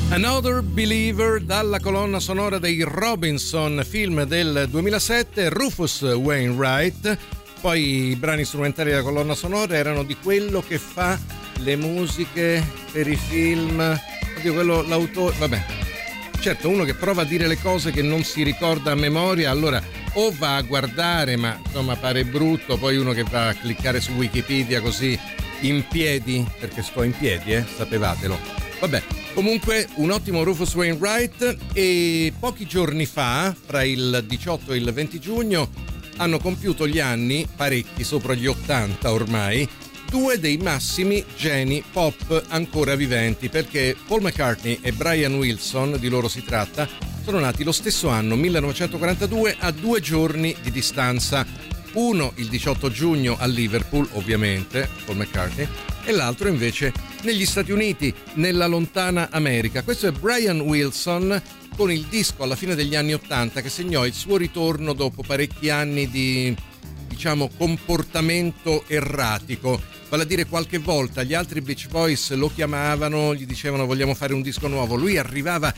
Another Believer dalla colonna sonora dei Robinson, film del duemilasette, Rufus Wainwright. Poi i brani strumentali della colonna sonora erano di quello che fa le musiche per i film, oddio, quello, l'autore, vabbè, certo, uno che prova a dire le cose che non si ricorda a memoria, allora o va a guardare, ma insomma pare brutto, poi uno che va a cliccare su Wikipedia così in piedi, perché sto in piedi, eh, sapevatelo. Vabbè, comunque un ottimo Rufus Wainwright. E pochi giorni fa, fra il diciotto e il venti giugno, hanno compiuto gli anni, parecchi, sopra gli ottanta ormai, due dei massimi geni pop ancora viventi, perché Paul McCartney e Brian Wilson, di loro si tratta, sono nati lo stesso anno, millenovecentoquarantadue, a due giorni di distanza. Uno il diciotto giugno a Liverpool, ovviamente, Paul McCartney, e l'altro invece negli Stati Uniti, nella lontana America. Questo è Brian Wilson con il disco alla fine degli anni ottanta che segnò il suo ritorno dopo parecchi anni di, diciamo, comportamento erratico. Vale a dire, qualche volta gli altri Beach Boys lo chiamavano, gli dicevano vogliamo fare un disco nuovo, lui arrivava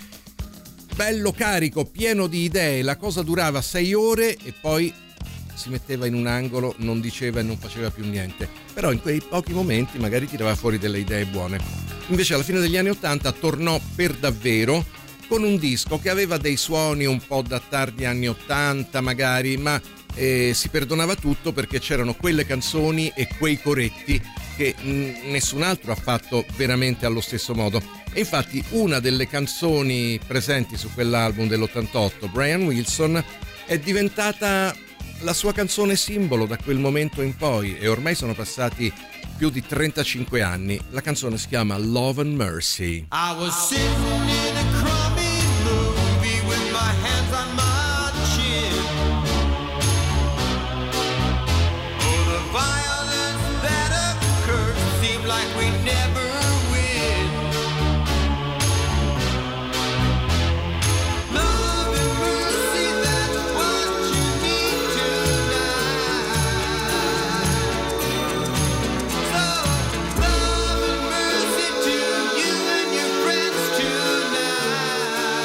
bello carico, pieno di idee, la cosa durava sei ore e poi si metteva in un angolo, non diceva e non faceva più niente, però in quei pochi momenti magari tirava fuori delle idee buone. Invece alla fine degli anni ottanta tornò per davvero con un disco che aveva dei suoni un po' da tardi anni ottanta magari, ma eh, si perdonava tutto perché c'erano quelle canzoni e quei coretti che mh, nessun altro ha fatto veramente allo stesso modo. E infatti una delle canzoni presenti su quell'album dell'ottantotto, Brian Wilson, è diventata la sua canzone simbolo da quel momento in poi, e ormai sono passati più di trentacinque anni. La canzone si chiama Love and Mercy. I was sitting in a crummy movie with my hands on my chin. Oh, the violence that occurred seemed like we never win. Love and mercy, that's what you need tonight. So, love and mercy to you and your friends tonight.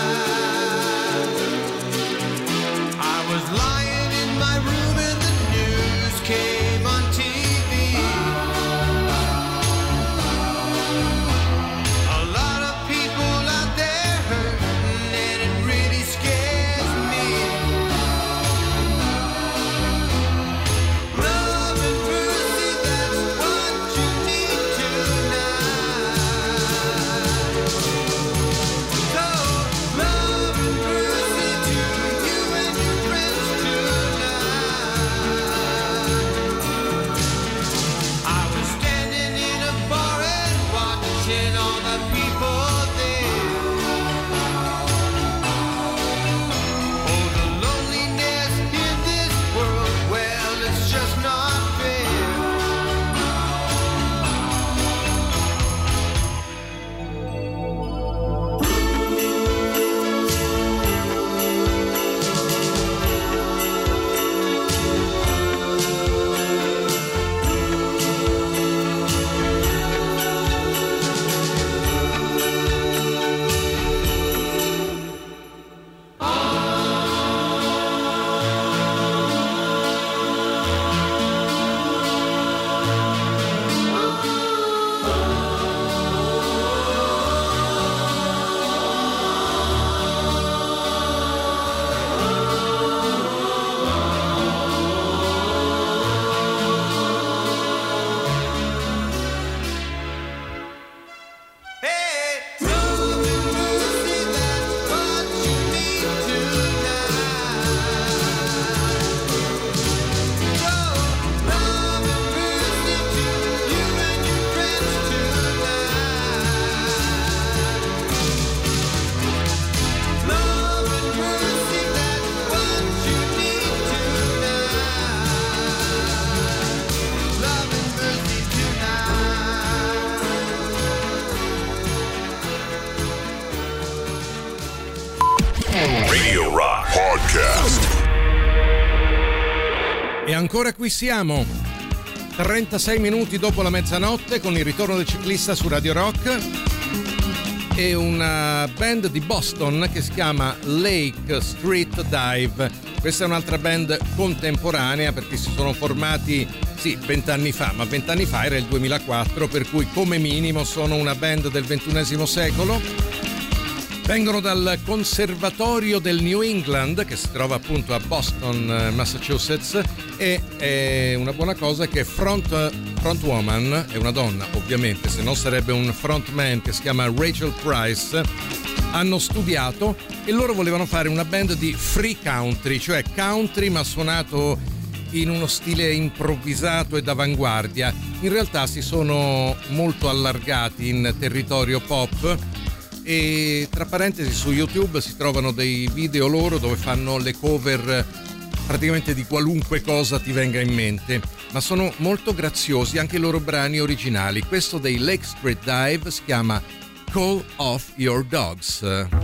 I was lying in my room and the news came on T V. A lot of people out there hurting and it really scares me. Love and mercy, that's what you need tonight. So, love and mercy to you and your friends tonight. I was standing in a bar and watching all the people there. Oh, the loneliness in this world, well, it's just not fair. Hey, love and mercy, that's what you need tonight. So, love and mercy to you and your friends tonight. Love and mercy, that's what you need tonight. Love and mercy tonight. Radio Rock Podcast. E ancora qui siamo, trentasei minuti dopo la mezzanotte, con il ritorno del ciclista su Radio Rock. e una band di Boston che si chiama Lake Street Dive. Questa è un'altra band contemporanea perché si sono formati, sì, vent'anni fa, ma vent'anni fa era il duemilaquattro, per cui come minimo sono una band del ventunesimo secolo. Vengono dal Conservatorio del New England, che si trova appunto a Boston, Massachusetts, e è una buona cosa che front, front woman è una donna, ovviamente, se no sarebbe un frontman, che si chiama Rachel Price. Hanno studiato e loro volevano fare una band di free country, cioè country ma suonato in uno stile improvvisato e d'avanguardia. In realtà si sono molto allargati in territorio pop e tra parentesi su YouTube si trovano dei video loro dove fanno le cover praticamente di qualunque cosa ti venga in mente, ma sono molto graziosi anche i loro brani originali. Questo dei Lake Street Dive si chiama Call Off Your Dogs.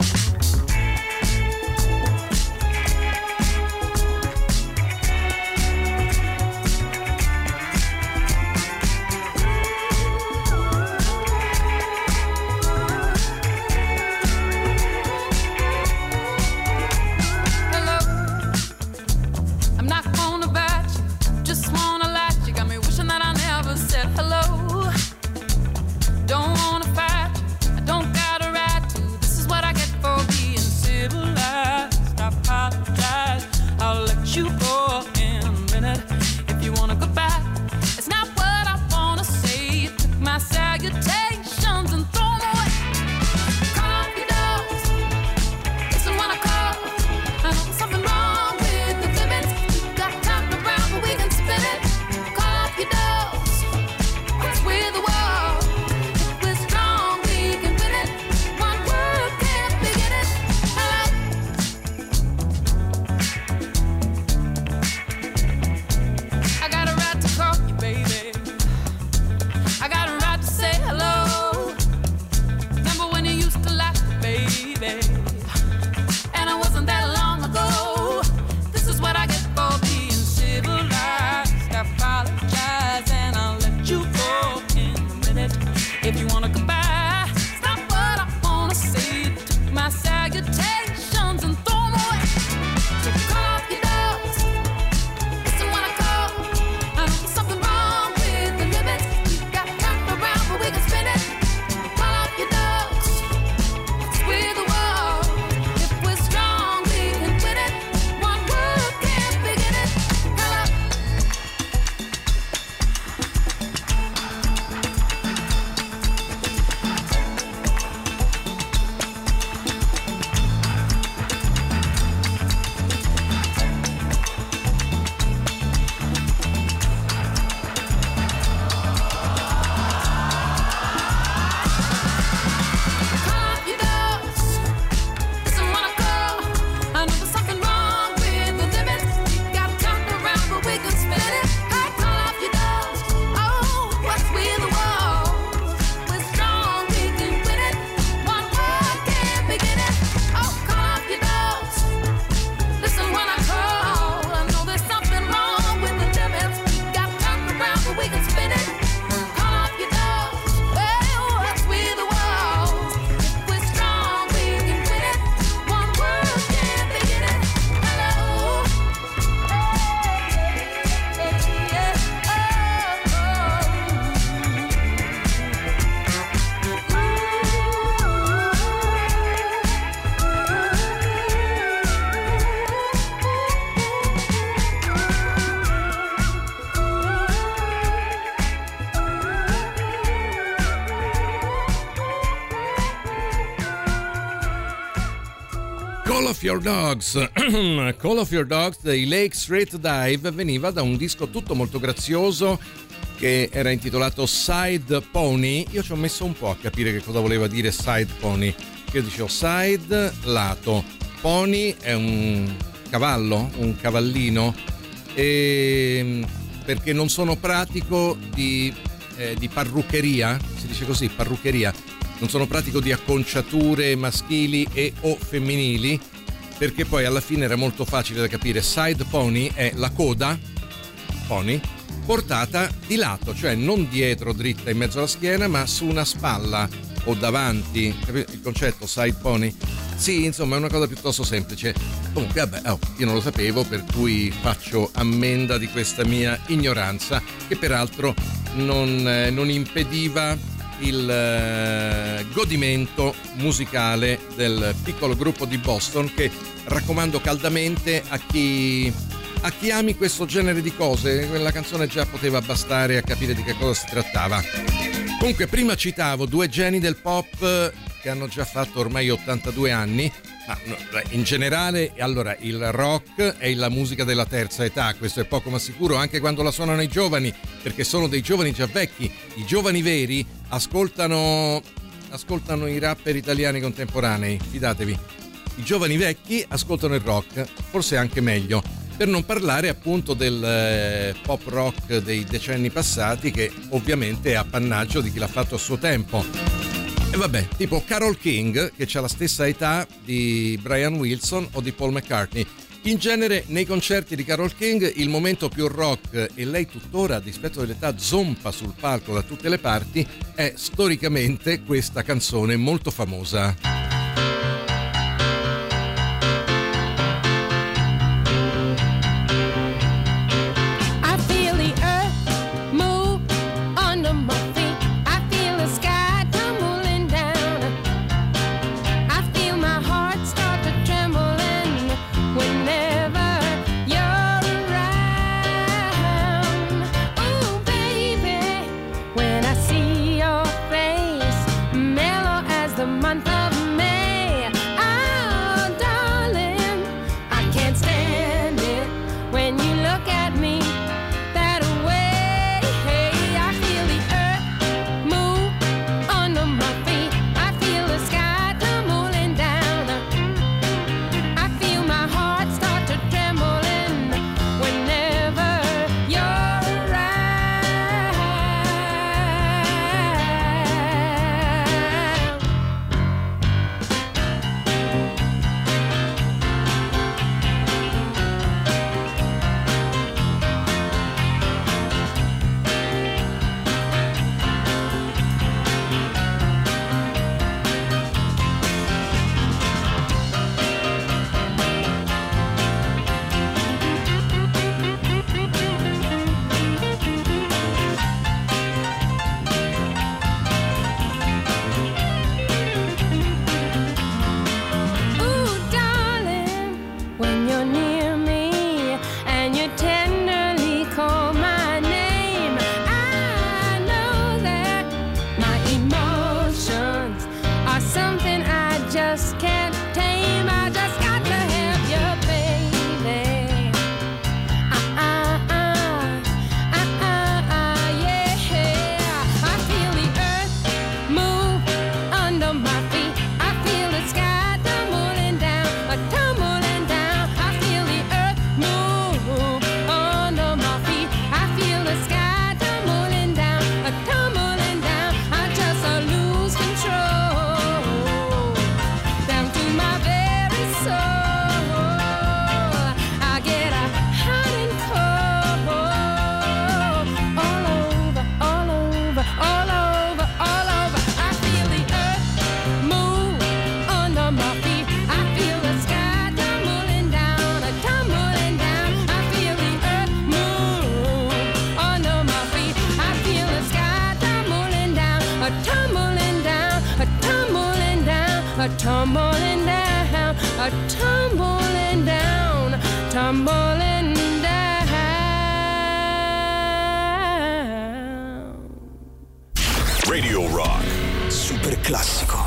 Call of Your Dogs. Call of Your Dogs dei Lake Street Dive veniva da un disco tutto molto grazioso che era intitolato Side Pony. Io ci ho messo un po' a capire che cosa voleva dire Side Pony. Io dicevo side, lato, pony è un cavallo, un cavallino, e perché non sono pratico di, eh, di parruccheria, si dice così, parruccheria. Non sono pratico di acconciature maschili e o femminili, perché poi alla fine era molto facile da capire. Side pony è la coda, pony, portata di lato, cioè non dietro dritta in mezzo alla schiena, ma su una spalla o davanti, il concetto side pony? Sì, insomma è una cosa piuttosto semplice. Comunque vabbè, oh, io non lo sapevo, per cui faccio ammenda di questa mia ignoranza, che peraltro non, eh, non impediva il eh, godimento musicale del piccolo gruppo di Boston, che raccomando caldamente a chi, a chi ami questo genere di cose. Quella canzone già poteva bastare a capire di che cosa si trattava. Comunque prima citavo due geni del pop che hanno già fatto ormai ottantadue anni, ma in generale allora il rock è la musica della terza età, questo è poco ma sicuro, anche quando la suonano i giovani, perché sono dei giovani già vecchi. I giovani veri ascoltano ascoltano i rapper italiani contemporanei, fidatevi. I giovani vecchi ascoltano il rock, forse anche meglio, per non parlare appunto del eh, pop rock dei decenni passati, che ovviamente è appannaggio di chi l'ha fatto a suo tempo. E vabbè, tipo Carole King, che ha la stessa età di Brian Wilson o di Paul McCartney. In genere nei concerti di Carole King il momento più rock, e lei tuttora a dispetto dell'età zompa sul palco da tutte le parti, è storicamente questa canzone molto famosa. Tumbling down, a tumbling down, tumbling down. Radio Rock. Super classico.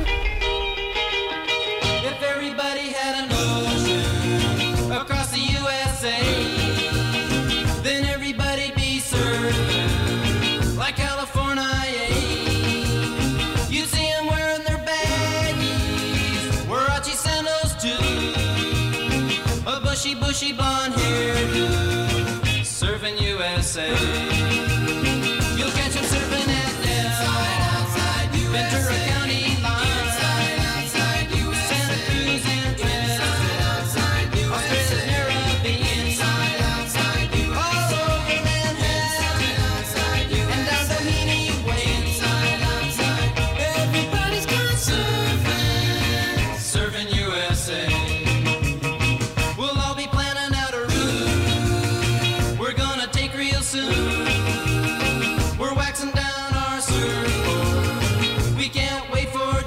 If everybody had an ocean across the U S A, then everybody'd be served like California. You'd see them wearing their baggies, Warachi sandals too, a bushy, bushy blonde hairdo, surfing U S A. You'll catch them surfing at Del, Ventura County line, Santa Cruz and Twist, Australia's Caribbean, all over Manhattan, and down Doheny Way. Everybody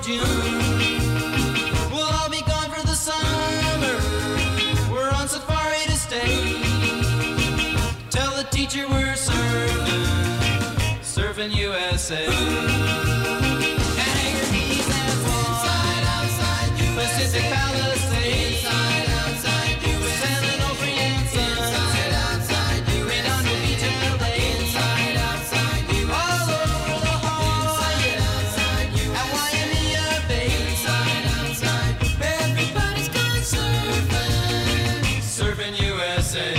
June. We'll all be gone for the summer. We're on safari to stay. Tell the teacher we're surfing, surfing U S A. And hang your knees and fly inside, outside U S A. Pacific Palisades, inside, outside U S A. Seminole, free and sun, inside, outside U S A. Redondo Beach, L A, inside, outside U S A. All over the Hawaiian, outside U S A. At Waimea Bay, inside, outside. Everybody's gone surfing, surfing U S A.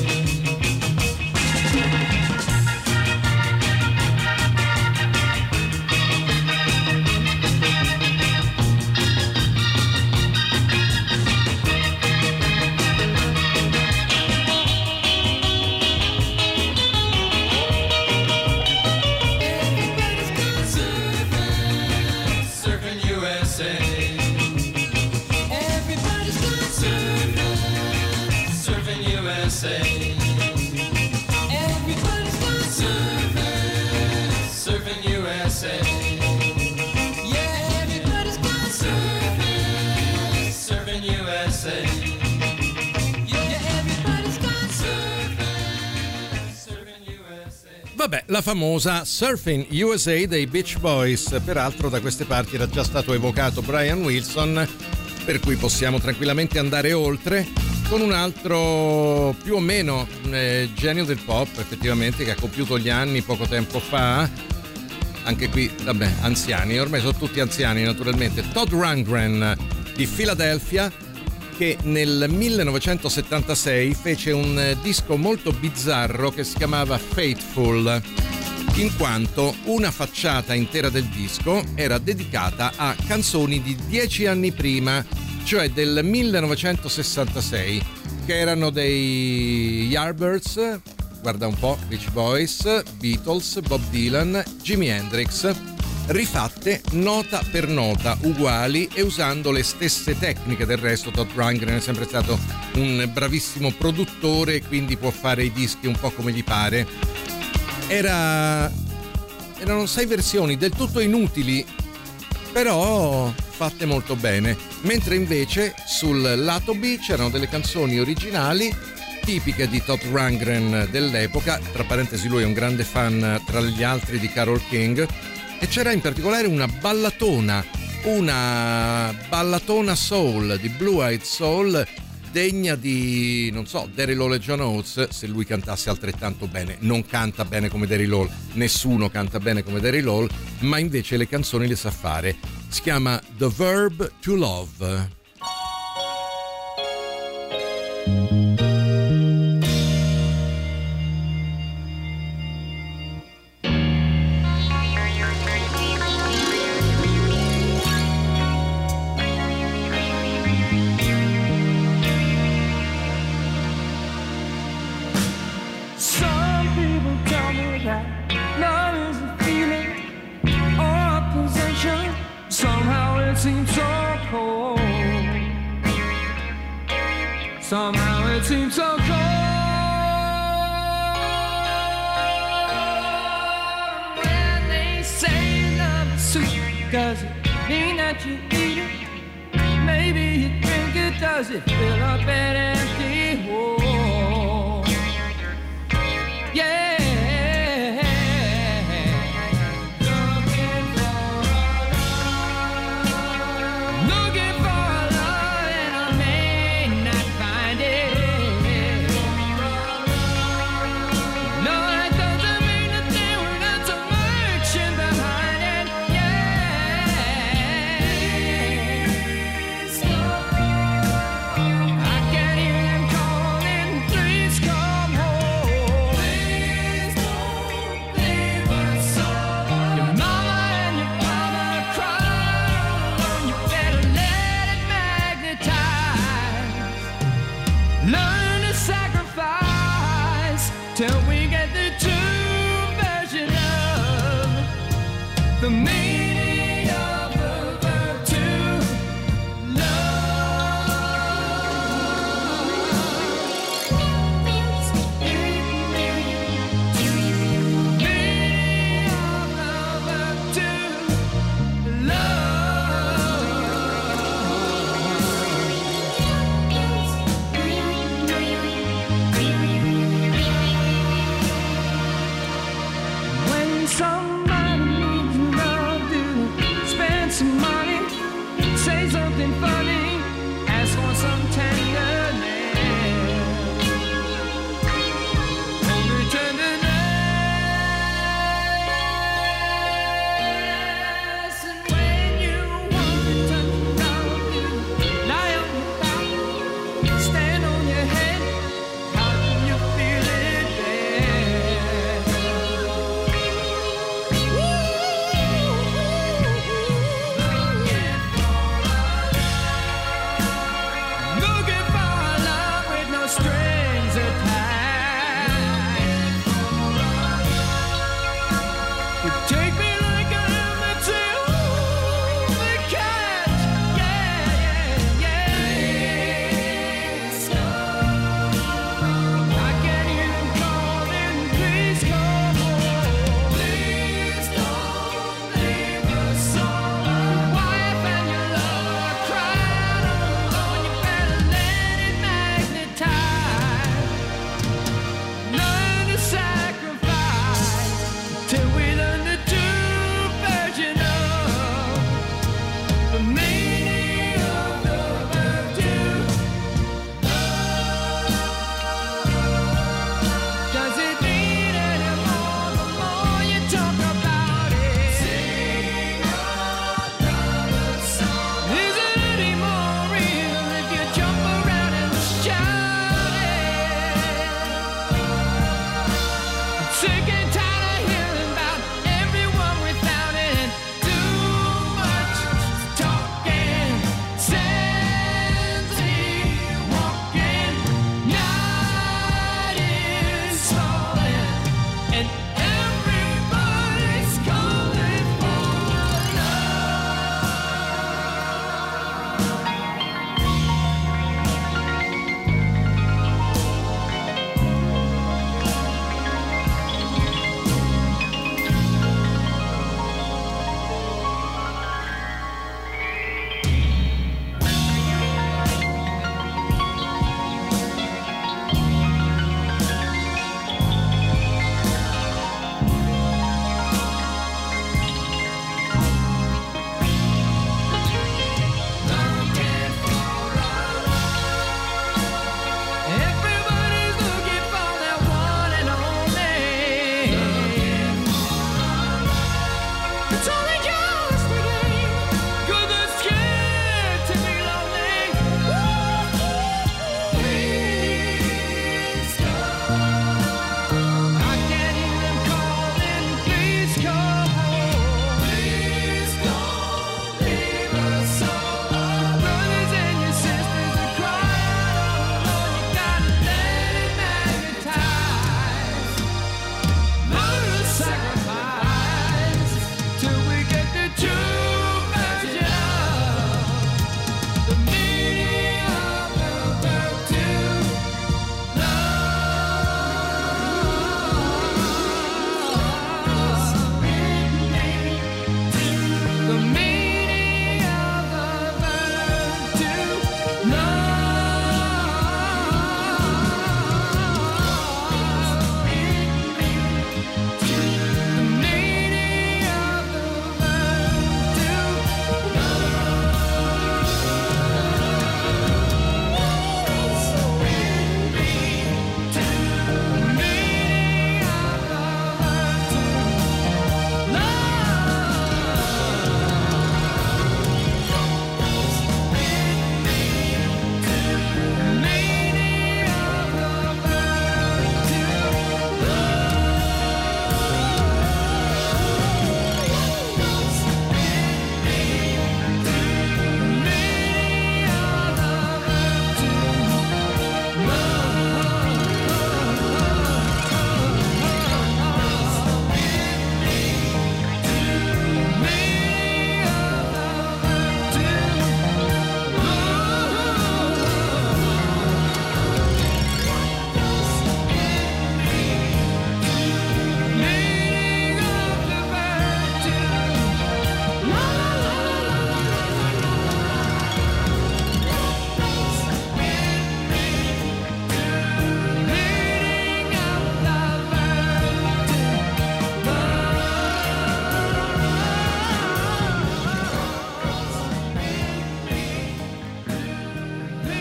Vabbè, la famosa Surfing U S A dei Beach Boys. Peraltro da queste parti era già stato evocato Brian Wilson, per cui possiamo tranquillamente andare oltre con un altro più o meno eh, genio del pop, effettivamente, che ha compiuto gli anni poco tempo fa. Anche qui, vabbè, anziani, ormai sono tutti anziani naturalmente. Todd Rundgren di Philadelphia, che nel millenovecentosettantasei fece un disco molto bizzarro che si chiamava Faithful, in quanto una facciata intera del disco era dedicata a canzoni di dieci anni prima, cioè del millenovecentosessantasei, che erano dei Yardbirds, guarda un po', Beach Boys, Beatles, Bob Dylan, Jimi Hendrix, rifatte nota per nota, uguali e usando le stesse tecniche. Del resto Todd Rundgren è sempre stato un bravissimo produttore, quindi può fare i dischi un po' come gli pare. Era... erano sei versioni del tutto inutili, però fatte molto bene, mentre invece sul lato B c'erano delle canzoni originali tipiche di Todd Rundgren dell'epoca. Tra parentesi, lui è un grande fan, tra gli altri, di Carole King, e c'era in particolare una ballatona, una ballatona soul, di Blue Eyed Soul, degna di, non so, Daryl Hall e John Oates, se lui cantasse altrettanto bene. Non canta bene come Daryl Hall, nessuno canta bene come Daryl Hall, ma invece le canzoni le sa fare. Si chiama The Verb to Love. Somehow it seems so cold. When they say love is sweet, does it mean that you eat it? Maybe you drink it, does it fill up an empty hole? Yeah. Calling say something funny, ask for some tenderness. Only tenderness. And when you want to touch down, you lie on your back, stand on your head. How do you feel it there? Looking for a love with no strings attached. You take me like I am the tail of the cat. Yeah, yeah, yeah. I can't even call in. Please come home. Please don't leave us all. Your wife and your lover cried alone. You better let it magnetize. Learn to sacrifice till we learn the true version of the meaning of the virtue. Does it mean any more the more you talk about it? Sing another song. Is it any more real if you jump around and shout it? I'm sick and tired of hearing about everyone without it. Too much talking, simply walking. Night is falling, and everybody's calling for love.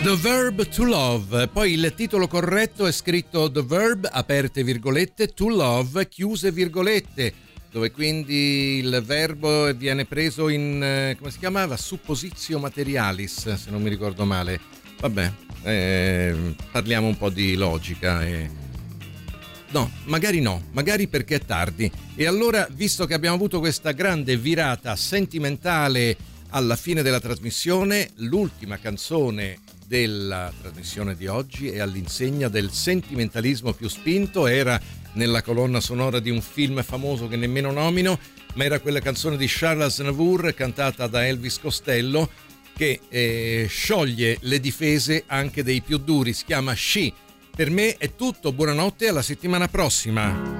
The Verb to Love, poi il titolo corretto è scritto The Verb, aperte virgolette, to love, chiuse virgolette, dove quindi il verbo viene preso in, come si chiamava? Suppositio materialis, se non mi ricordo male. Vabbè, eh, parliamo un po' di logica e... No, magari no, magari perché è tardi. E allora, visto che abbiamo avuto questa grande virata sentimentale alla fine della trasmissione, l'ultima canzone della trasmissione di oggi è all'insegna del sentimentalismo più spinto. Era nella colonna sonora di un film famoso che nemmeno nomino, ma era quella canzone di Charles Aznavour cantata da Elvis Costello che eh, scioglie le difese anche dei più duri. Si chiama She. Per me è tutto, buonanotte, alla settimana prossima.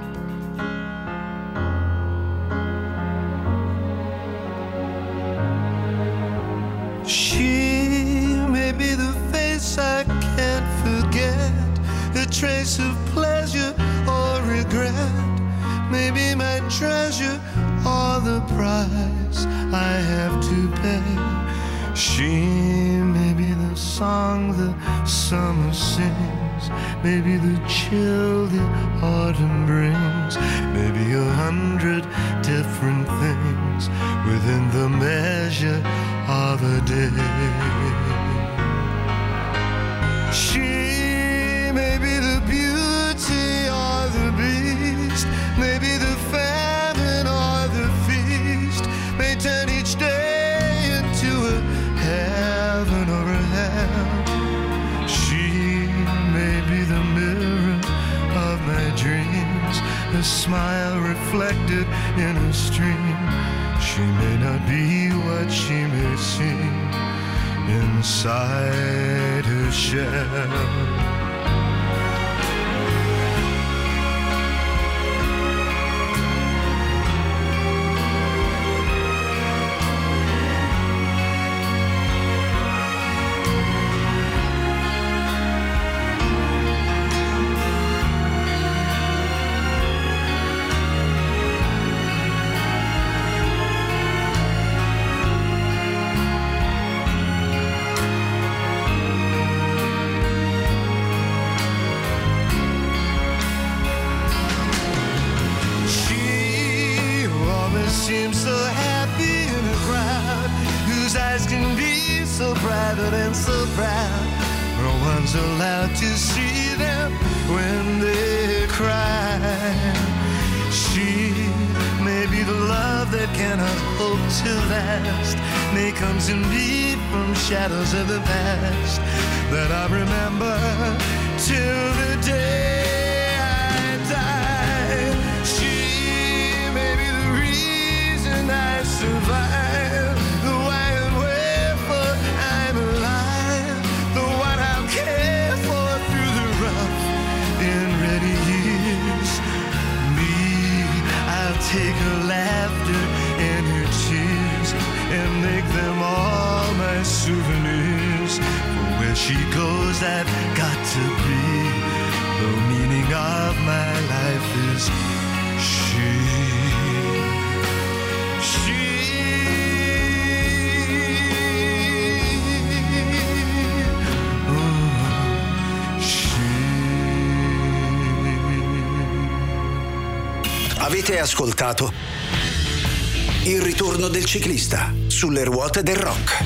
She may be the face I can't forget, a trace of pleasure or regret, maybe my treasure or the price I have to pay. She may be the song the summer sings, maybe the chill the autumn brings, maybe a hundred different things within the measure of a day. She may be the beauty or the beast, maybe the famine or the feast, may turn each day into a heaven or a hell. She may be the mirror of my dreams, a smile reflected in a stream. She may not be what she may seem inside her shell. Seems so happy in a crowd whose eyes can be so private and so proud. No one's allowed to see them when they cry. She may be the love that cannot hope to last, may come to me from shadows of the past that I remember till the day I die. She may be the reason I survive, the why and wherefore I'm alive, the one I'll care for through the rough and ready years. Me, I'll take her laughter and her tears and make them all my souvenirs. For where she goes, I've got to be. The meaning of my life is she. Avete ascoltato Il ritorno del ciclista sulle ruote del rock.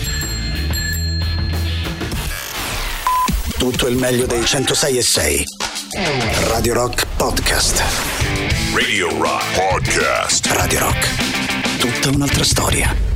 Tutto il meglio dei centosei e sei. Radio Rock Podcast. Radio Rock Podcast. Radio Rock. Tutta un'altra storia.